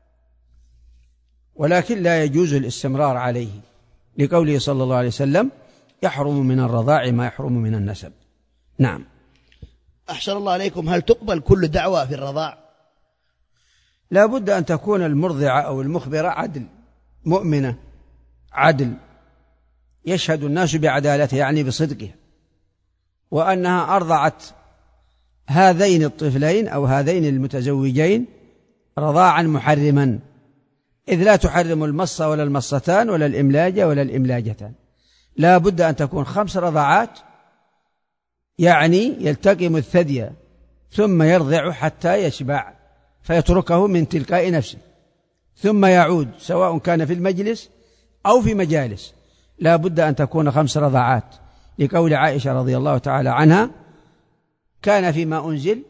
ولكن لا يجوز الاستمرار عليه، لقوله صلى الله عليه وسلم: يحرم من الرضاع ما يحرم من النسب. نعم. أحسن الله عليكم. هل تقبل كل دعوة في الرضاع؟ لا بد أن تكون المرضعة أو المخبرة عدل، مؤمنة عدل، يشهد الناس بعدالتها يعني بصدقها، وأنها أرضعت هذين الطفلين أو هذين المتزوجين رضاعا محرما، إذ لا تحرم المصة ولا المصتان ولا الإملاجة ولا الإملاجتان. لا بد أن تكون خمس رضعات، يعني يلتقم الثدي ثم يرضع حتى يشبع فيتركه من تلقاء نفسه، ثم يعود سواء كان في المجلس أو في مجالس. لا بد أن تكون خمس رضعات، لقول عائشة رضي الله تعالى عنها: كان فيما أنزل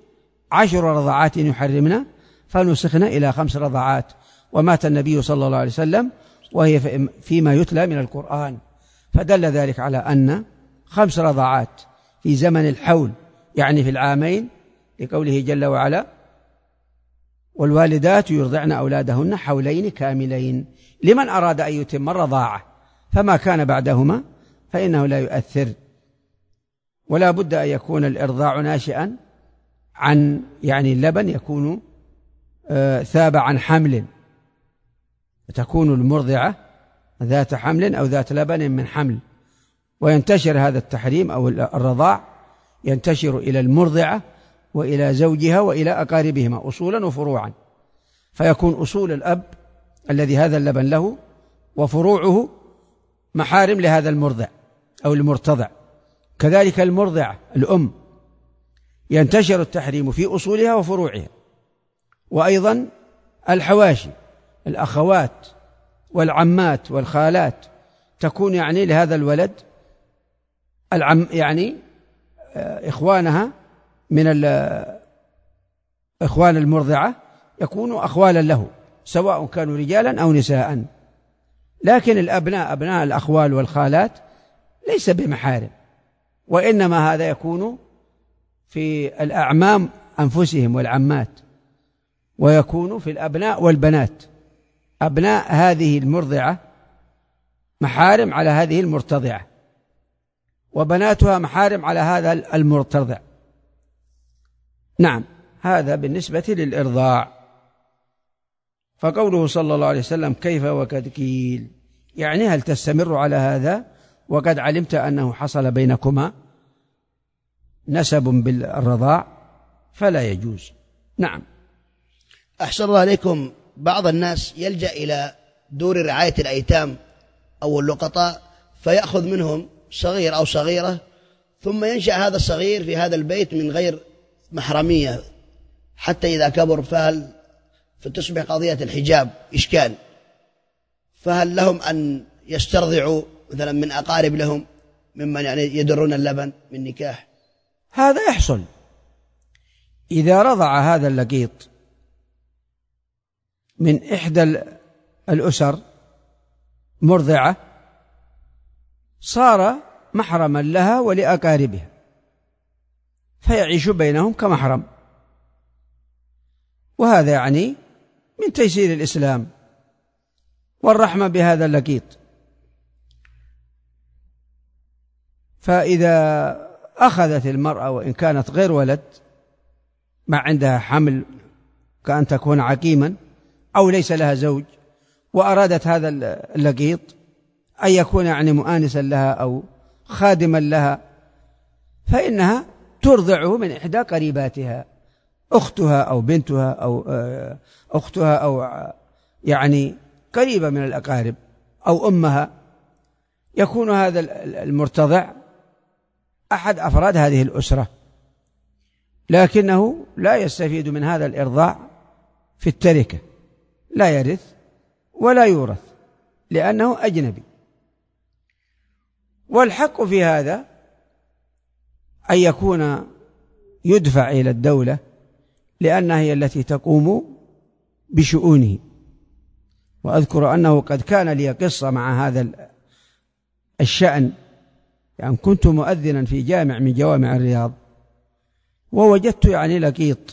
عشر رضعات يحرمنا فنسخنا إلى خمس رضعات، ومات النبي صلى الله عليه وسلم وهي فيما يتلى من القرآن، فدل ذلك على أن خمس رضعات في زمن الحول يعني في العامين، لقوله جل وعلا والوالدات يرضعن أولادهن حولين كاملين لمن أراد أن يتم الرضاعة، فما كان بعدهما فإنه لا يؤثر. ولا بد أن يكون الإرضاع ناشئا عن يعني اللبن يكون آه ثاب عن حمل، تكون المرضعة ذات حمل أو ذات لبن من حمل، وينتشر هذا التحريم أو الرضاع ينتشر إلى المرضعة وإلى زوجها وإلى أقاربهما أصولا وفروعا، فيكون أصول الأب الذي هذا اللبن له وفروعه محارم لهذا المرضع أو المرتضع. كذلك المرضعة الأم ينتشر التحريم في أصولها وفروعها، وأيضا الحواشي الأخوات والعمات والخالات تكون يعني لهذا الولد العم يعني إخوانها من إخوان المرضعة يكونوا أخوالا له سواء كانوا رجالا أو نساء، لكن الأبناء أبناء الأخوال والخالات ليس بمحارم، وإنما هذا يكون في الأعمام أنفسهم والعمات، ويكون في الأبناء والبنات. أبناء هذه المرضعة محارم على هذه المرتضعة، وبناتها محارم على هذا المرتضع. نعم، هذا بالنسبة للإرضاع. فقوله صلى الله عليه وسلم كيف وقد قيل، يعني هل تستمر على هذا وقد علمت أنه حصل بينكما نسب بالرضاع فلا يجوز. نعم. أحسن الله عليكم. بعض الناس يلجأ إلى دور رعاية الأيتام أو اللقطاء فيأخذ منهم صغير أو صغيرة، ثم ينشأ هذا الصغير في هذا البيت من غير محرمية حتى إذا كبر، فهل فتصبح قضية الحجاب إشكال، فهل لهم أن يسترضعوا مثلا من أقارب لهم ممن يعني يدرون اللبن من نكاح؟ هذا يحصل إذا رضع هذا اللقيط من إحدى الأسر مرضعة صار محرما لها ولأقاربها، فيعيش بينهم كمحرم، وهذا يعني من تيسير الإسلام والرحمة بهذا اللقيط. فإذا أخذت المرأة وإن كانت غير ولد ما عندها حمل كأن تكون عقيما أو ليس لها زوج، وأرادت هذا اللقيط أن يكون يعني مؤانسا لها أو خادما لها، فإنها ترضعه من إحدى قريباتها، أختها أو بنتها أو أختها أو يعني قريبة من الأقارب أو أمها، يكون هذا المرتضع أحد أفراد هذه الأسرة، لكنه لا يستفيد من هذا الإرضاع في التركة، لا يرث ولا يورث لأنه أجنبي. والحق في هذا أن يكون يدفع إلى الدولة لأنها هي التي تقوم بشؤونه. وأذكر أنه قد كان لي قصة مع هذا الشأن، يعني كنت مؤذنا في جامع من جوامع الرياض، ووجدت يعني لقيط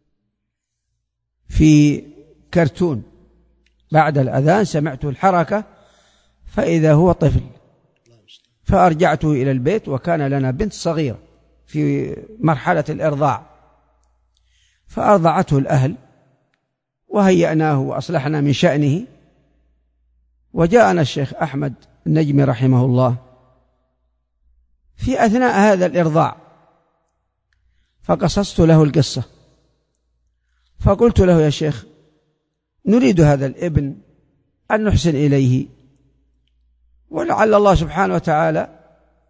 في كرتون، بعد الأذان سمعت الحركة فإذا هو طفل، فأرجعته إلى البيت وكان لنا بنت صغيرة في مرحلة الإرضاع، فأرضعته الأهل وهيأناه وأصلحنا من شأنه، وجاءنا الشيخ أحمد النجمي رحمه الله في أثناء هذا الإرضاع، فقصصت له القصة، فقلت له يا شيخ نريد هذا الابن أن نحسن إليه، ولعل الله سبحانه وتعالى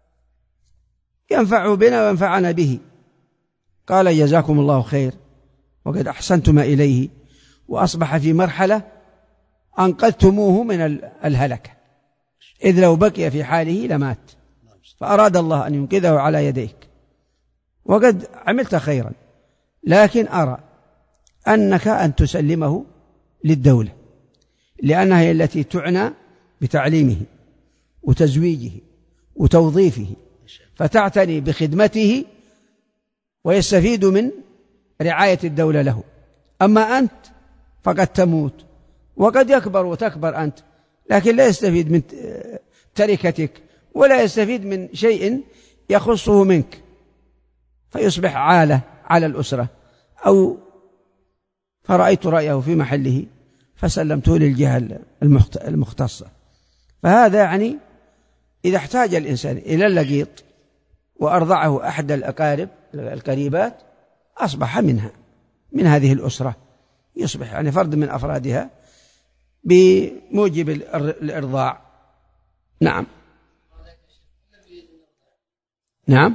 ينفع بنا وينفعنا به. قال جزاكم الله خير وقد أحسنتم إليه، وأصبح في مرحلة أنقذتموه من الهلكة، إذ لو بقي في حاله لمات، فأراد الله أن ينقذه على يديك، وقد عملت خيرا، لكن أرى أنك أن تسلمه للدولة، لأنها هي التي تعنى بتعليمه وتزويجه وتوظيفه، فتعتني بخدمته ويستفيد من رعاية الدولة له. أما أنت فقد تموت وقد يكبر وتكبر أنت، لكن لا يستفيد من تركتك ولا يستفيد من شيء يخصه منك، فيصبح عالة على الأسرة. أو فرأيت رأيه في محله فسلمته للجهة المختصة. فهذا يعني إذا احتاج الإنسان إلى اللقيط وأرضعه أحد الأقارب القريبات أصبح منها من هذه الأسرة، يصبح يعني فرد من أفرادها بموجب الإرضاع. نعم نعم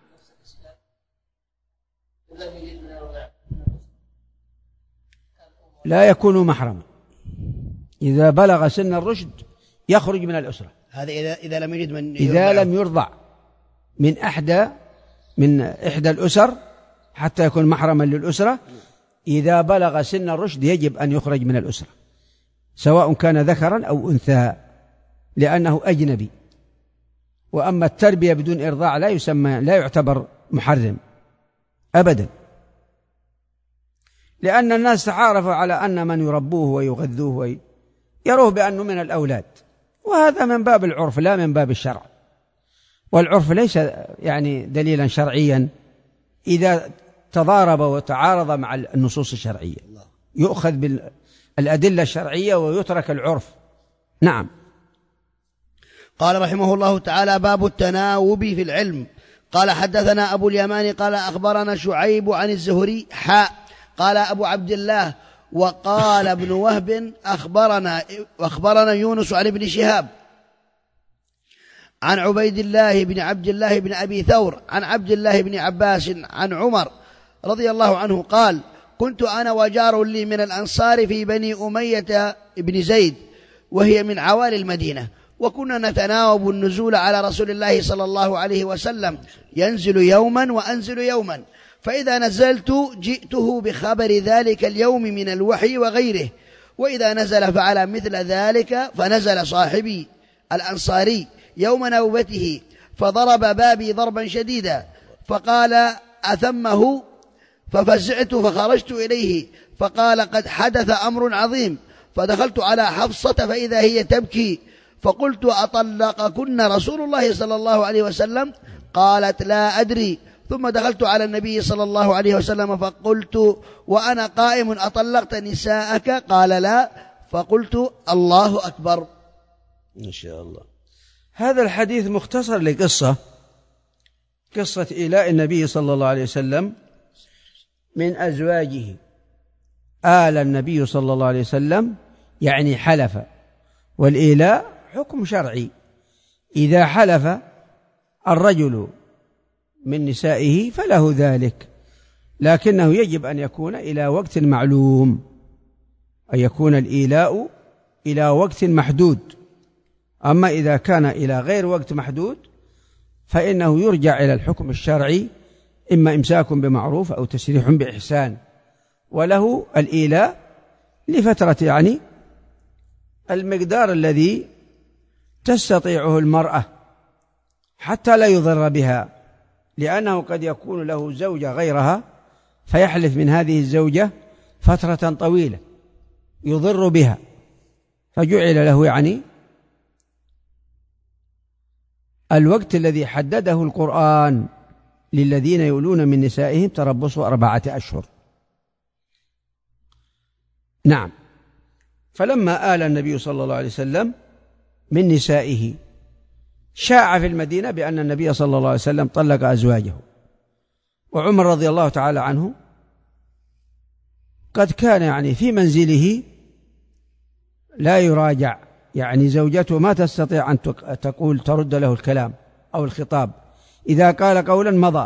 لا يكون محرما إذا بلغ سن الرشد يخرج من الأسرة. هذا إذا إذا لم يجد من إذا لم يرضع من أحدى من إحدى الأسر حتى يكون محرما للأسرة، إذا بلغ سن الرشد يجب أن يخرج من الأسرة، سواء كان ذكرا أو أنثى، لأنه أجنبي. وأما التربية بدون إرضاع لا يسمى لا يعتبر محرم أبدا، لأن الناس تعارفوا على أن من يربوه ويغذوه ويروه بأنه من الأولاد، وهذا من باب العرف لا من باب الشرع. والعرف ليس يعني دليلا شرعيا إذا تضارب وتعارض مع النصوص الشرعية، يؤخذ بالأدلة الشرعية ويترك العرف. نعم. قال رحمه الله تعالى: باب التناوب في العلم. قال حدثنا أبو اليمان قال أخبرنا شعيب عن الزهري حاء قال أبو عبد الله وقال ابن وهب أخبرنا أخبرنا يونس عن ابن شهاب عن عبيد الله بن عبد الله بن أبي ثور عن عبد الله بن عباس عن عمر رضي الله عنه قال: كنت أنا وجار لي من الأنصار في بني أمية بن زيد، وهي من عوالي المدينة، وكنا نتناوب النزول على رسول الله صلى الله عليه وسلم، ينزل يوما وأنزل يوما، فإذا نزلت جئته بخبر ذلك اليوم من الوحي وغيره، وإذا نزل فعل مثل ذلك. فنزل صاحبي الأنصاري يوم نوبته فضرب بابي ضربا شديدا، فقال: أثمه؟ ففزعت فخرجت إليه، فقال: قد حدث أمر عظيم. فدخلت على حفصة فإذا هي تبكي، فقلت: أطلقكن رسول الله صلى الله عليه وسلم؟ قالت: لا أدري. ثم دخلت على النبي صلى الله عليه وسلم فقلت وأنا قائم: أطلقت نساءك؟ قال: لا. فقلت: الله أكبر. إن شاء الله. هذا الحديث مختصر لقصة قصة إيلاء النبي صلى الله عليه وسلم من أزواجه. آل النبي صلى الله عليه وسلم يعني حلف، والإيلاء حكم شرعي. إذا حلف الرجل من نسائه فله ذلك، لكنه يجب أن يكون إلى وقت معلوم، أن يكون الإيلاء إلى وقت محدود. أما إذا كان إلى غير وقت محدود فإنه يرجع إلى الحكم الشرعي، إما إمساك بمعروف أو تسريح بإحسان، وله الإيلاء لفترة يعني المقدار الذي تستطيعه المرأة حتى لا يضر بها، لأنه قد يكون له زوجة غيرها فيحلف من هذه الزوجة فترة طويلة يضر بها، فجعل له يعني الوقت الذي حدده القرآن للذين يؤلون من نسائهم تربصوا أربعة أشهر. نعم. فلما آل النبي صلى الله عليه وسلم من نسائه شاع في المدينة بأن النبي صلى الله عليه وسلم طلق أزواجه، وعمر رضي الله تعالى عنه قد كان يعني في منزله لا يراجع، يعني زوجته ما تستطيع أن تقول ترد له الكلام أو الخطاب، إذا قال قولا مضى.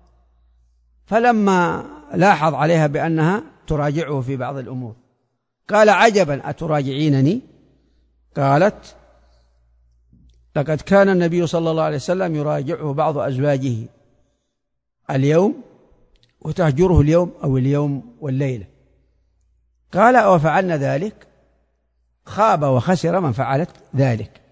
فلما لاحظ عليها بأنها تراجعه في بعض الأمور قال: عجبا أتراجعينني؟ قالت: لقد كان النبي صلى الله عليه وسلم يراجعه بعض أزواجه اليوم وتهجره اليوم أو اليوم والليلة. قال أو فعلنا ذلك خاب وخسر من فعلت ذلك.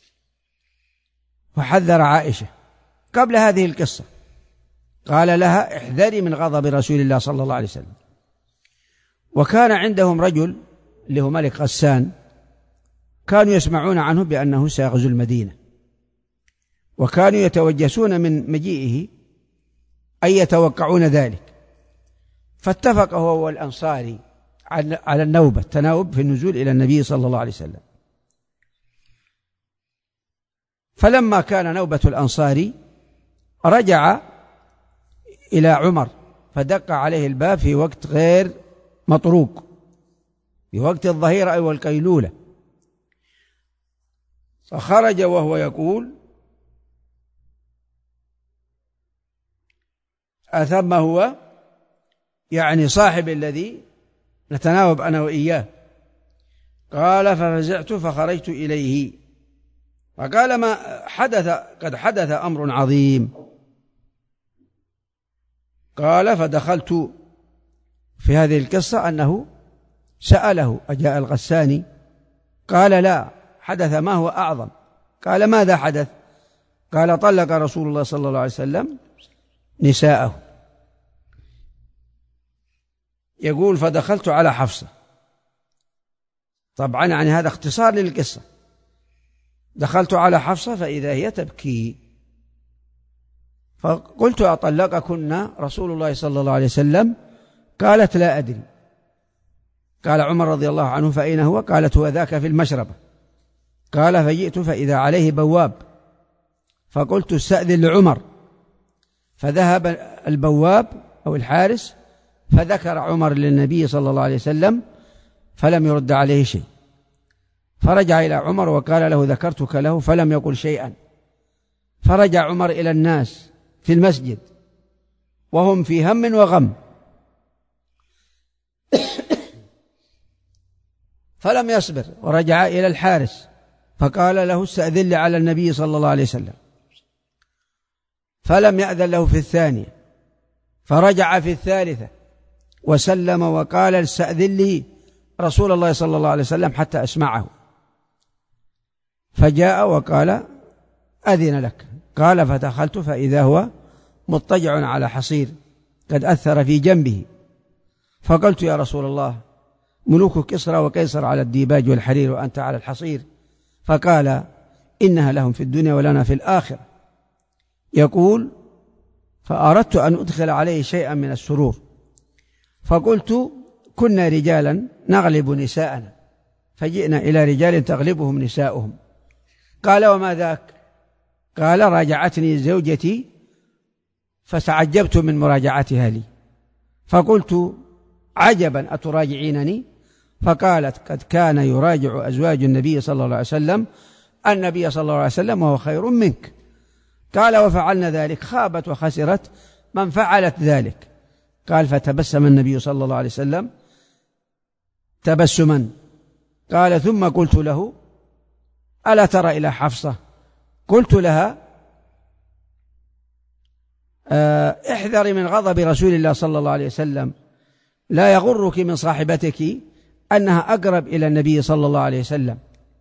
وحذر عائشة قبل هذه القصة، قال لها احذري من غضب رسول الله صلى الله عليه وسلم. وكان عندهم رجل اللي هو ملك غسان، كانوا يسمعون عنه بأنه سيغزو المدينة، وكانوا يتوجسون من مجيئه أي يتوقعون ذلك. فاتفق هو والأنصاري على النوبة، التناوب في النزول إلى النبي صلى الله عليه وسلم. فلما كان نوبة الأنصاري رجع إلى عمر فدق عليه الباب في وقت غير مطروق، في وقت الظهيرة أو القيلولة، فخرج وهو يقول أثم هو، يعني صاحب الذي نتناوب أنا وإياه. قال ففزعت فخرجت إليه فقال ما حدث؟ قد حدث أمر عظيم. قال فدخلت في هذه القصة أنه سأله أجاء الغساني؟ قال لا، حدث ما هو أعظم. قال ماذا حدث؟ قال طلق رسول الله صلى الله عليه وسلم نساءه. يقول فدخلت على حفصة، طبعا يعني هذا اختصار للقصة. دخلت على حفصة فإذا هي تبكي، فقلت أطلقكن رسول الله صلى الله عليه وسلم؟ قالت لا أدري. قال عمر رضي الله عنه فأين هو؟ قالت هو ذاك في المشربة. قال فجئت فإذا عليه بواب، فقلت استأذن لعمر، فذهب البواب أو الحارس فذكر عمر للنبي صلى الله عليه وسلم فلم يرد عليه شيء. فرجع إلى عمر وقال له ذكرتك له فلم يقل شيئا. فرجع عمر إلى الناس في المسجد وهم في هم وغم، فلم يصبر ورجع إلى الحارس فقال له استأذن لي على النبي صلى الله عليه وسلم، فلم يأذن له في الثانية. فرجع في الثالثة وسلم وقال استأذن لي رسول الله صلى الله عليه وسلم حتى أسمعه. فجاء وقال أذن لك. قال فدخلت فإذا هو مضطجع على حصير قد أثر في جنبه. فقلت يا رسول الله ملوك كسرى وقيصر على الديباج والحرير وأنت على الحصير. فقال إنها لهم في الدنيا ولنا في الآخرة. يقول فأردت أن أدخل عليه شيئا من السرور، فقلت كنا رجالا نغلب نساءنا فجئنا إلى رجال تغلبهم نساؤهم. قال وما ذاك؟ قال راجعتني زوجتي فتعجبت من مراجعتها لي، فقلت عجبا أتراجعينني؟ فقالت قد كان يراجع أزواج النبي صلى الله عليه وسلم النبي صلى الله عليه وسلم وهو خير منك. قال وفعلنا ذلك خابت وخسرت من فعلت ذلك. قال فتبسم النبي صلى الله عليه وسلم تبسما. قال ثم قلت له ألا ترى إلى حفصة؟ قلت لها احذري من غضب رسول الله صلى الله عليه وسلم، لا يغرك من صاحبتك أنها أقرب إلى النبي صلى الله عليه وسلم.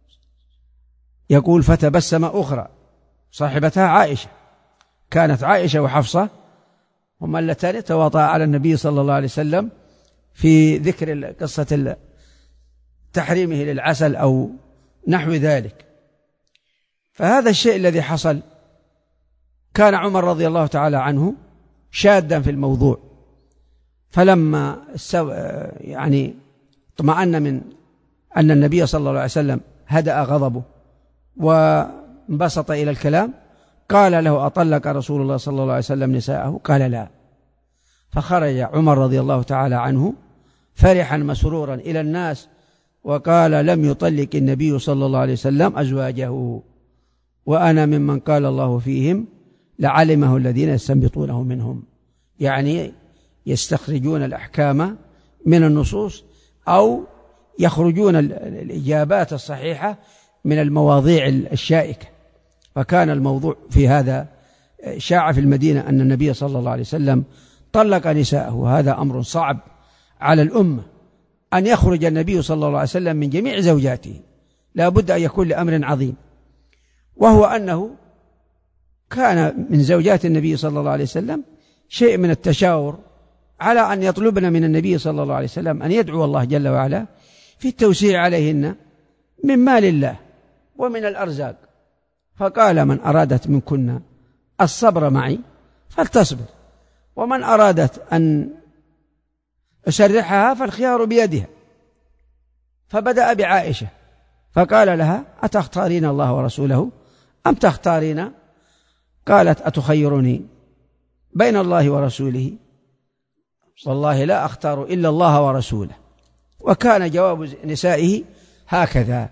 يقول فتبسم أخرى صاحبتها عائشة، كانت عائشة وحفصة هما اللتان تواطأ على النبي صلى الله عليه وسلم في ذكر قصة تحريمه للعسل أو نحو ذلك. فهذا الشيء الذي حصل كان عمر رضي الله تعالى عنه شادا في الموضوع، فلما يعني اطمأن من أن النبي صلى الله عليه وسلم هدأ غضبه وانبسط إلى الكلام قال له أطلق رسول الله صلى الله عليه وسلم نساءه؟ قال لا. فخرج عمر رضي الله تعالى عنه فرحا مسرورا إلى الناس وقال لم يطلق النبي صلى الله عليه وسلم أزواجه، وأنا ممن قال الله فيهم لعلمه الذين يستنبطونه منهم، يعني يستخرجون الأحكام من النصوص أو يخرجون الإجابات الصحيحة من المواضيع الشائكة. فكان الموضوع في هذا شاع في المدينة أن النبي صلى الله عليه وسلم طلق نساءه، وهذا أمر صعب على الأمة أن يخرج النبي صلى الله عليه وسلم من جميع زوجاته، لا بد أن يكون لأمر عظيم، وهو أنه كان من زوجات النبي صلى الله عليه وسلم شيء من التشاور على أن يطلبن من النبي صلى الله عليه وسلم أن يدعو الله جل وعلا في التوسيع عليهن من مال الله ومن الأرزاق، فقال: من أرادت منكن الصبر معي فلتصبر، ومن أرادت أن أسرحها فالخيار بيدها. فبدأ بعائشة فقال لها: أتختارين الله ورسوله أم تختارين؟ قالت: أتخيرني بين الله ورسوله؟ والله لا أختار إلا الله ورسوله. وكان جواب نسائه هكذا،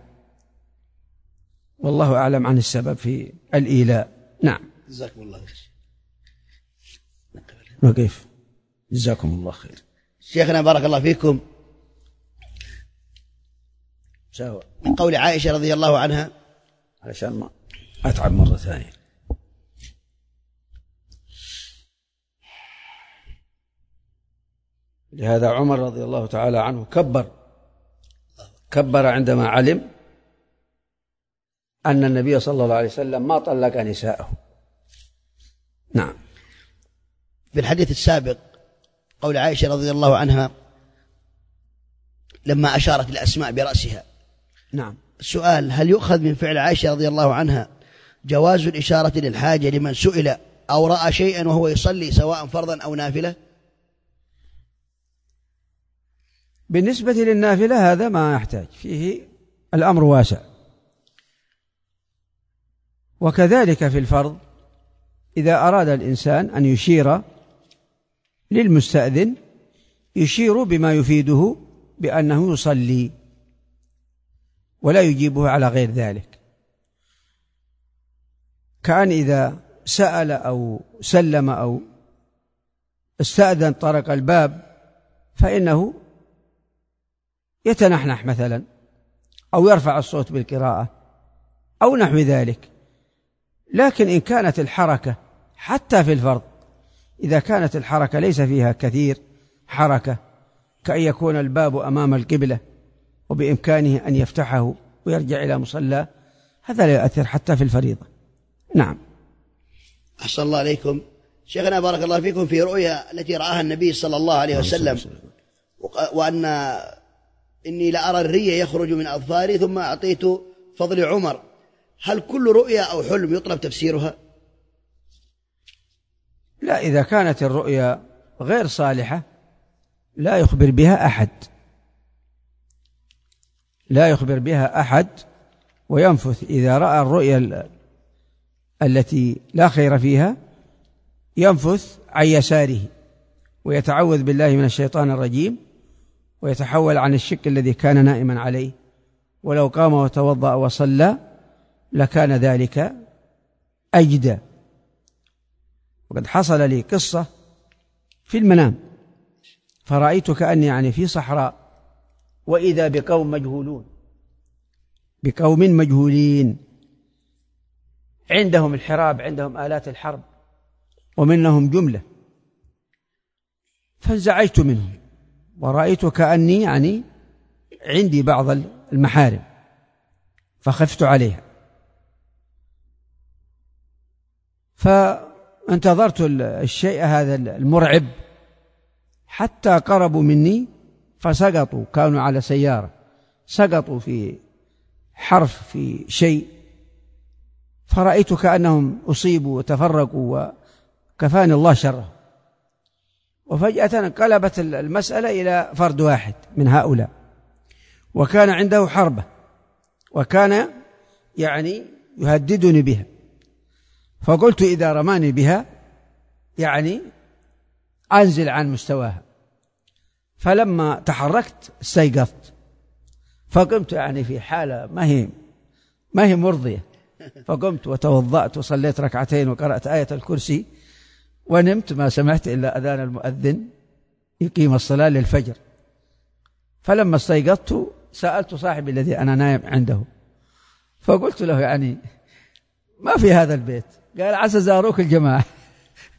والله أعلم عن السبب في الإيلاء. نعم. جزاكم الله خير. وكيف؟ جزاكم الله خير. شيخنا بارك الله فيكم، سوا من قول عائشة رضي الله عنها، علشان ما أتعب مرة ثانية. لهذا عمر رضي الله تعالى عنه كبر كبر عندما علم أن النبي صلى الله عليه وسلم ما طلق نساءه. نعم. في الحديث السابق قول عائشة رضي الله عنها لما أشارت الأسماء برأسها. نعم. السؤال: هل يؤخذ من فعل عائشة رضي الله عنها جواز الإشارة للحاجة لمن سئل أو رأى شيئا وهو يصلي سواء فرضا أو نافلة؟ بالنسبة للنافلة هذا ما يحتاج فيه، الأمر واسع. وكذلك في الفرض إذا أراد الإنسان أن يشير للمستأذن يشير بما يفيده بأنه يصلي ولا يجيبه على غير ذلك، كأن إذا سأل أو سلم أو استأذن طرق الباب فإنه يتنحنح مثلا أو يرفع الصوت بالقراءة أو نحو ذلك. لكن إن كانت الحركة حتى في الفرض، إذا كانت الحركة ليس فيها كثير حركة، كأن يكون الباب أمام القبلة وبإمكانه أن يفتحه ويرجع إلى مصلى، هذا لا يؤثر حتى في الفريضة. نعم. أحسن الله عليكم. شيخنا بارك الله فيكم، في رؤيا التي رآها النبي صلى الله عليه وسلم وأن إني لأرى الري يخرج من أظفاري ثم أعطيت فضل عمر، هل كل رؤيا أو حلم يطلب تفسيرها؟ لا، إذا كانت الرؤيا غير صالحة لا يخبر بها أحد، لا يخبر بها أحد وينفث. إذا رأى الرؤيا التي لا خير فيها ينفث عن يساره ويتعوذ بالله من الشيطان الرجيم ويتحول عن الشك الذي كان نائما عليه، ولو قام وتوضأ وصلى لكان ذلك أجدى. وقد حصل لي قصة في المنام، فرأيت كأني يعني في صحراء وإذا بقوم مجهولون، بقوم مجهولين عندهم الحراب، عندهم آلات الحرب ومنهم جملة، فانزعجت منهم ورأيت كأني يعني عندي بعض المحارم فخفت عليها، فانتظرت الشيء هذا المرعب حتى قربوا مني فسقطوا، كانوا على سيارة سقطوا في حرف في شيء، فرأيت كأنهم أصيبوا وتفرقوا وكفاني الله شره. وفجأة انقلبت المسألة إلى فرد واحد من هؤلاء وكان عنده حربة وكان يعني يهددني بها، فقلت إذا رماني بها يعني أنزل عن مستواها، فلما تحركت استيقظت فقمت يعني في حالة ما هي ما هي مرضية، فقمت وتوضأت وصليت ركعتين وقرأت آية الكرسي ونمت، ما سمعت إلا أذان المؤذن يقيم الصلاة للفجر. فلما استيقظت سألت صاحبي الذي أنا نايم عنده فقلت له يعني ما في هذا البيت؟ قال عسى زاروك الجماعة.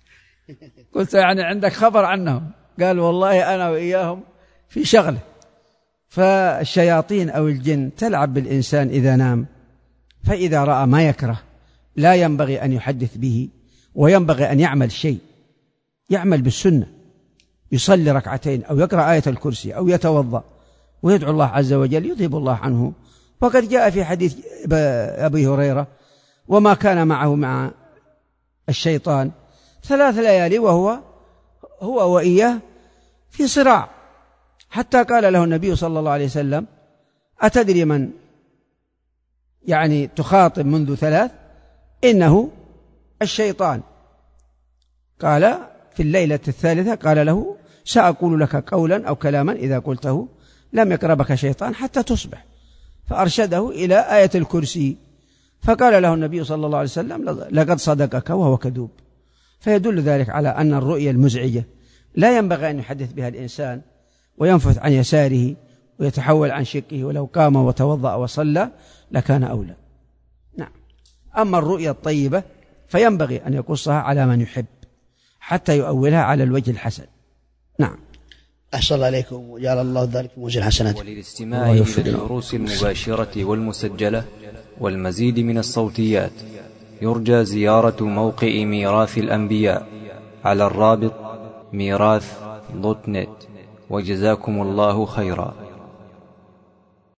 قلت يعني عندك خبر عنهم؟ قال والله أنا وإياهم في شغله. فالشياطين أو الجن تلعب بالإنسان إذا نام، فإذا رأى ما يكره لا ينبغي أن يحدث به، وينبغي أن يعمل شيء، يعمل بالسنة، يصلي ركعتين أو يقرأ آية الكرسي أو يتوضأ ويدعو الله عز وجل يذهب الله عنه. وقد جاء في حديث أبي هريرة: وما كان معه مع الشيطان ثلاث ليالي وهو هو وإياه في صراع، حتى قال له النبي صلى الله عليه وسلم: أتدري من يعني تخاطب منذ ثلاث؟ إنه الشيطان. قال في الليلة الثالثة قال له: سأقول لك قولا أو كلاما إذا قلته لم يقربك شيطان حتى تصبح. فأرشده إلى آية الكرسي، فقال له النبي صلى الله عليه وسلم: لقد صدقك وهو كذوب. فيدل ذلك على أن الرؤيا المزعجة لا ينبغي أن يحدث بها الإنسان وينفث عن يساره ويتحول عن شقه، ولو قام وتوضأ وصلى لكان أولى. نعم. أما الرؤيا الطيبة فينبغي أن يقصها على من يحب حتى يؤولها على الوجه الحسن. نعم. أحسن الله عليكم وجعل الله ذلك من وجه الحسنات. وللاستماع إلى الدروس المباشرة والمسجلة والمزيد من الصوتيات يرجى زيارة موقع ميراث الأنبياء على الرابط ميراث دوت نت. وجزاكم الله خيرا.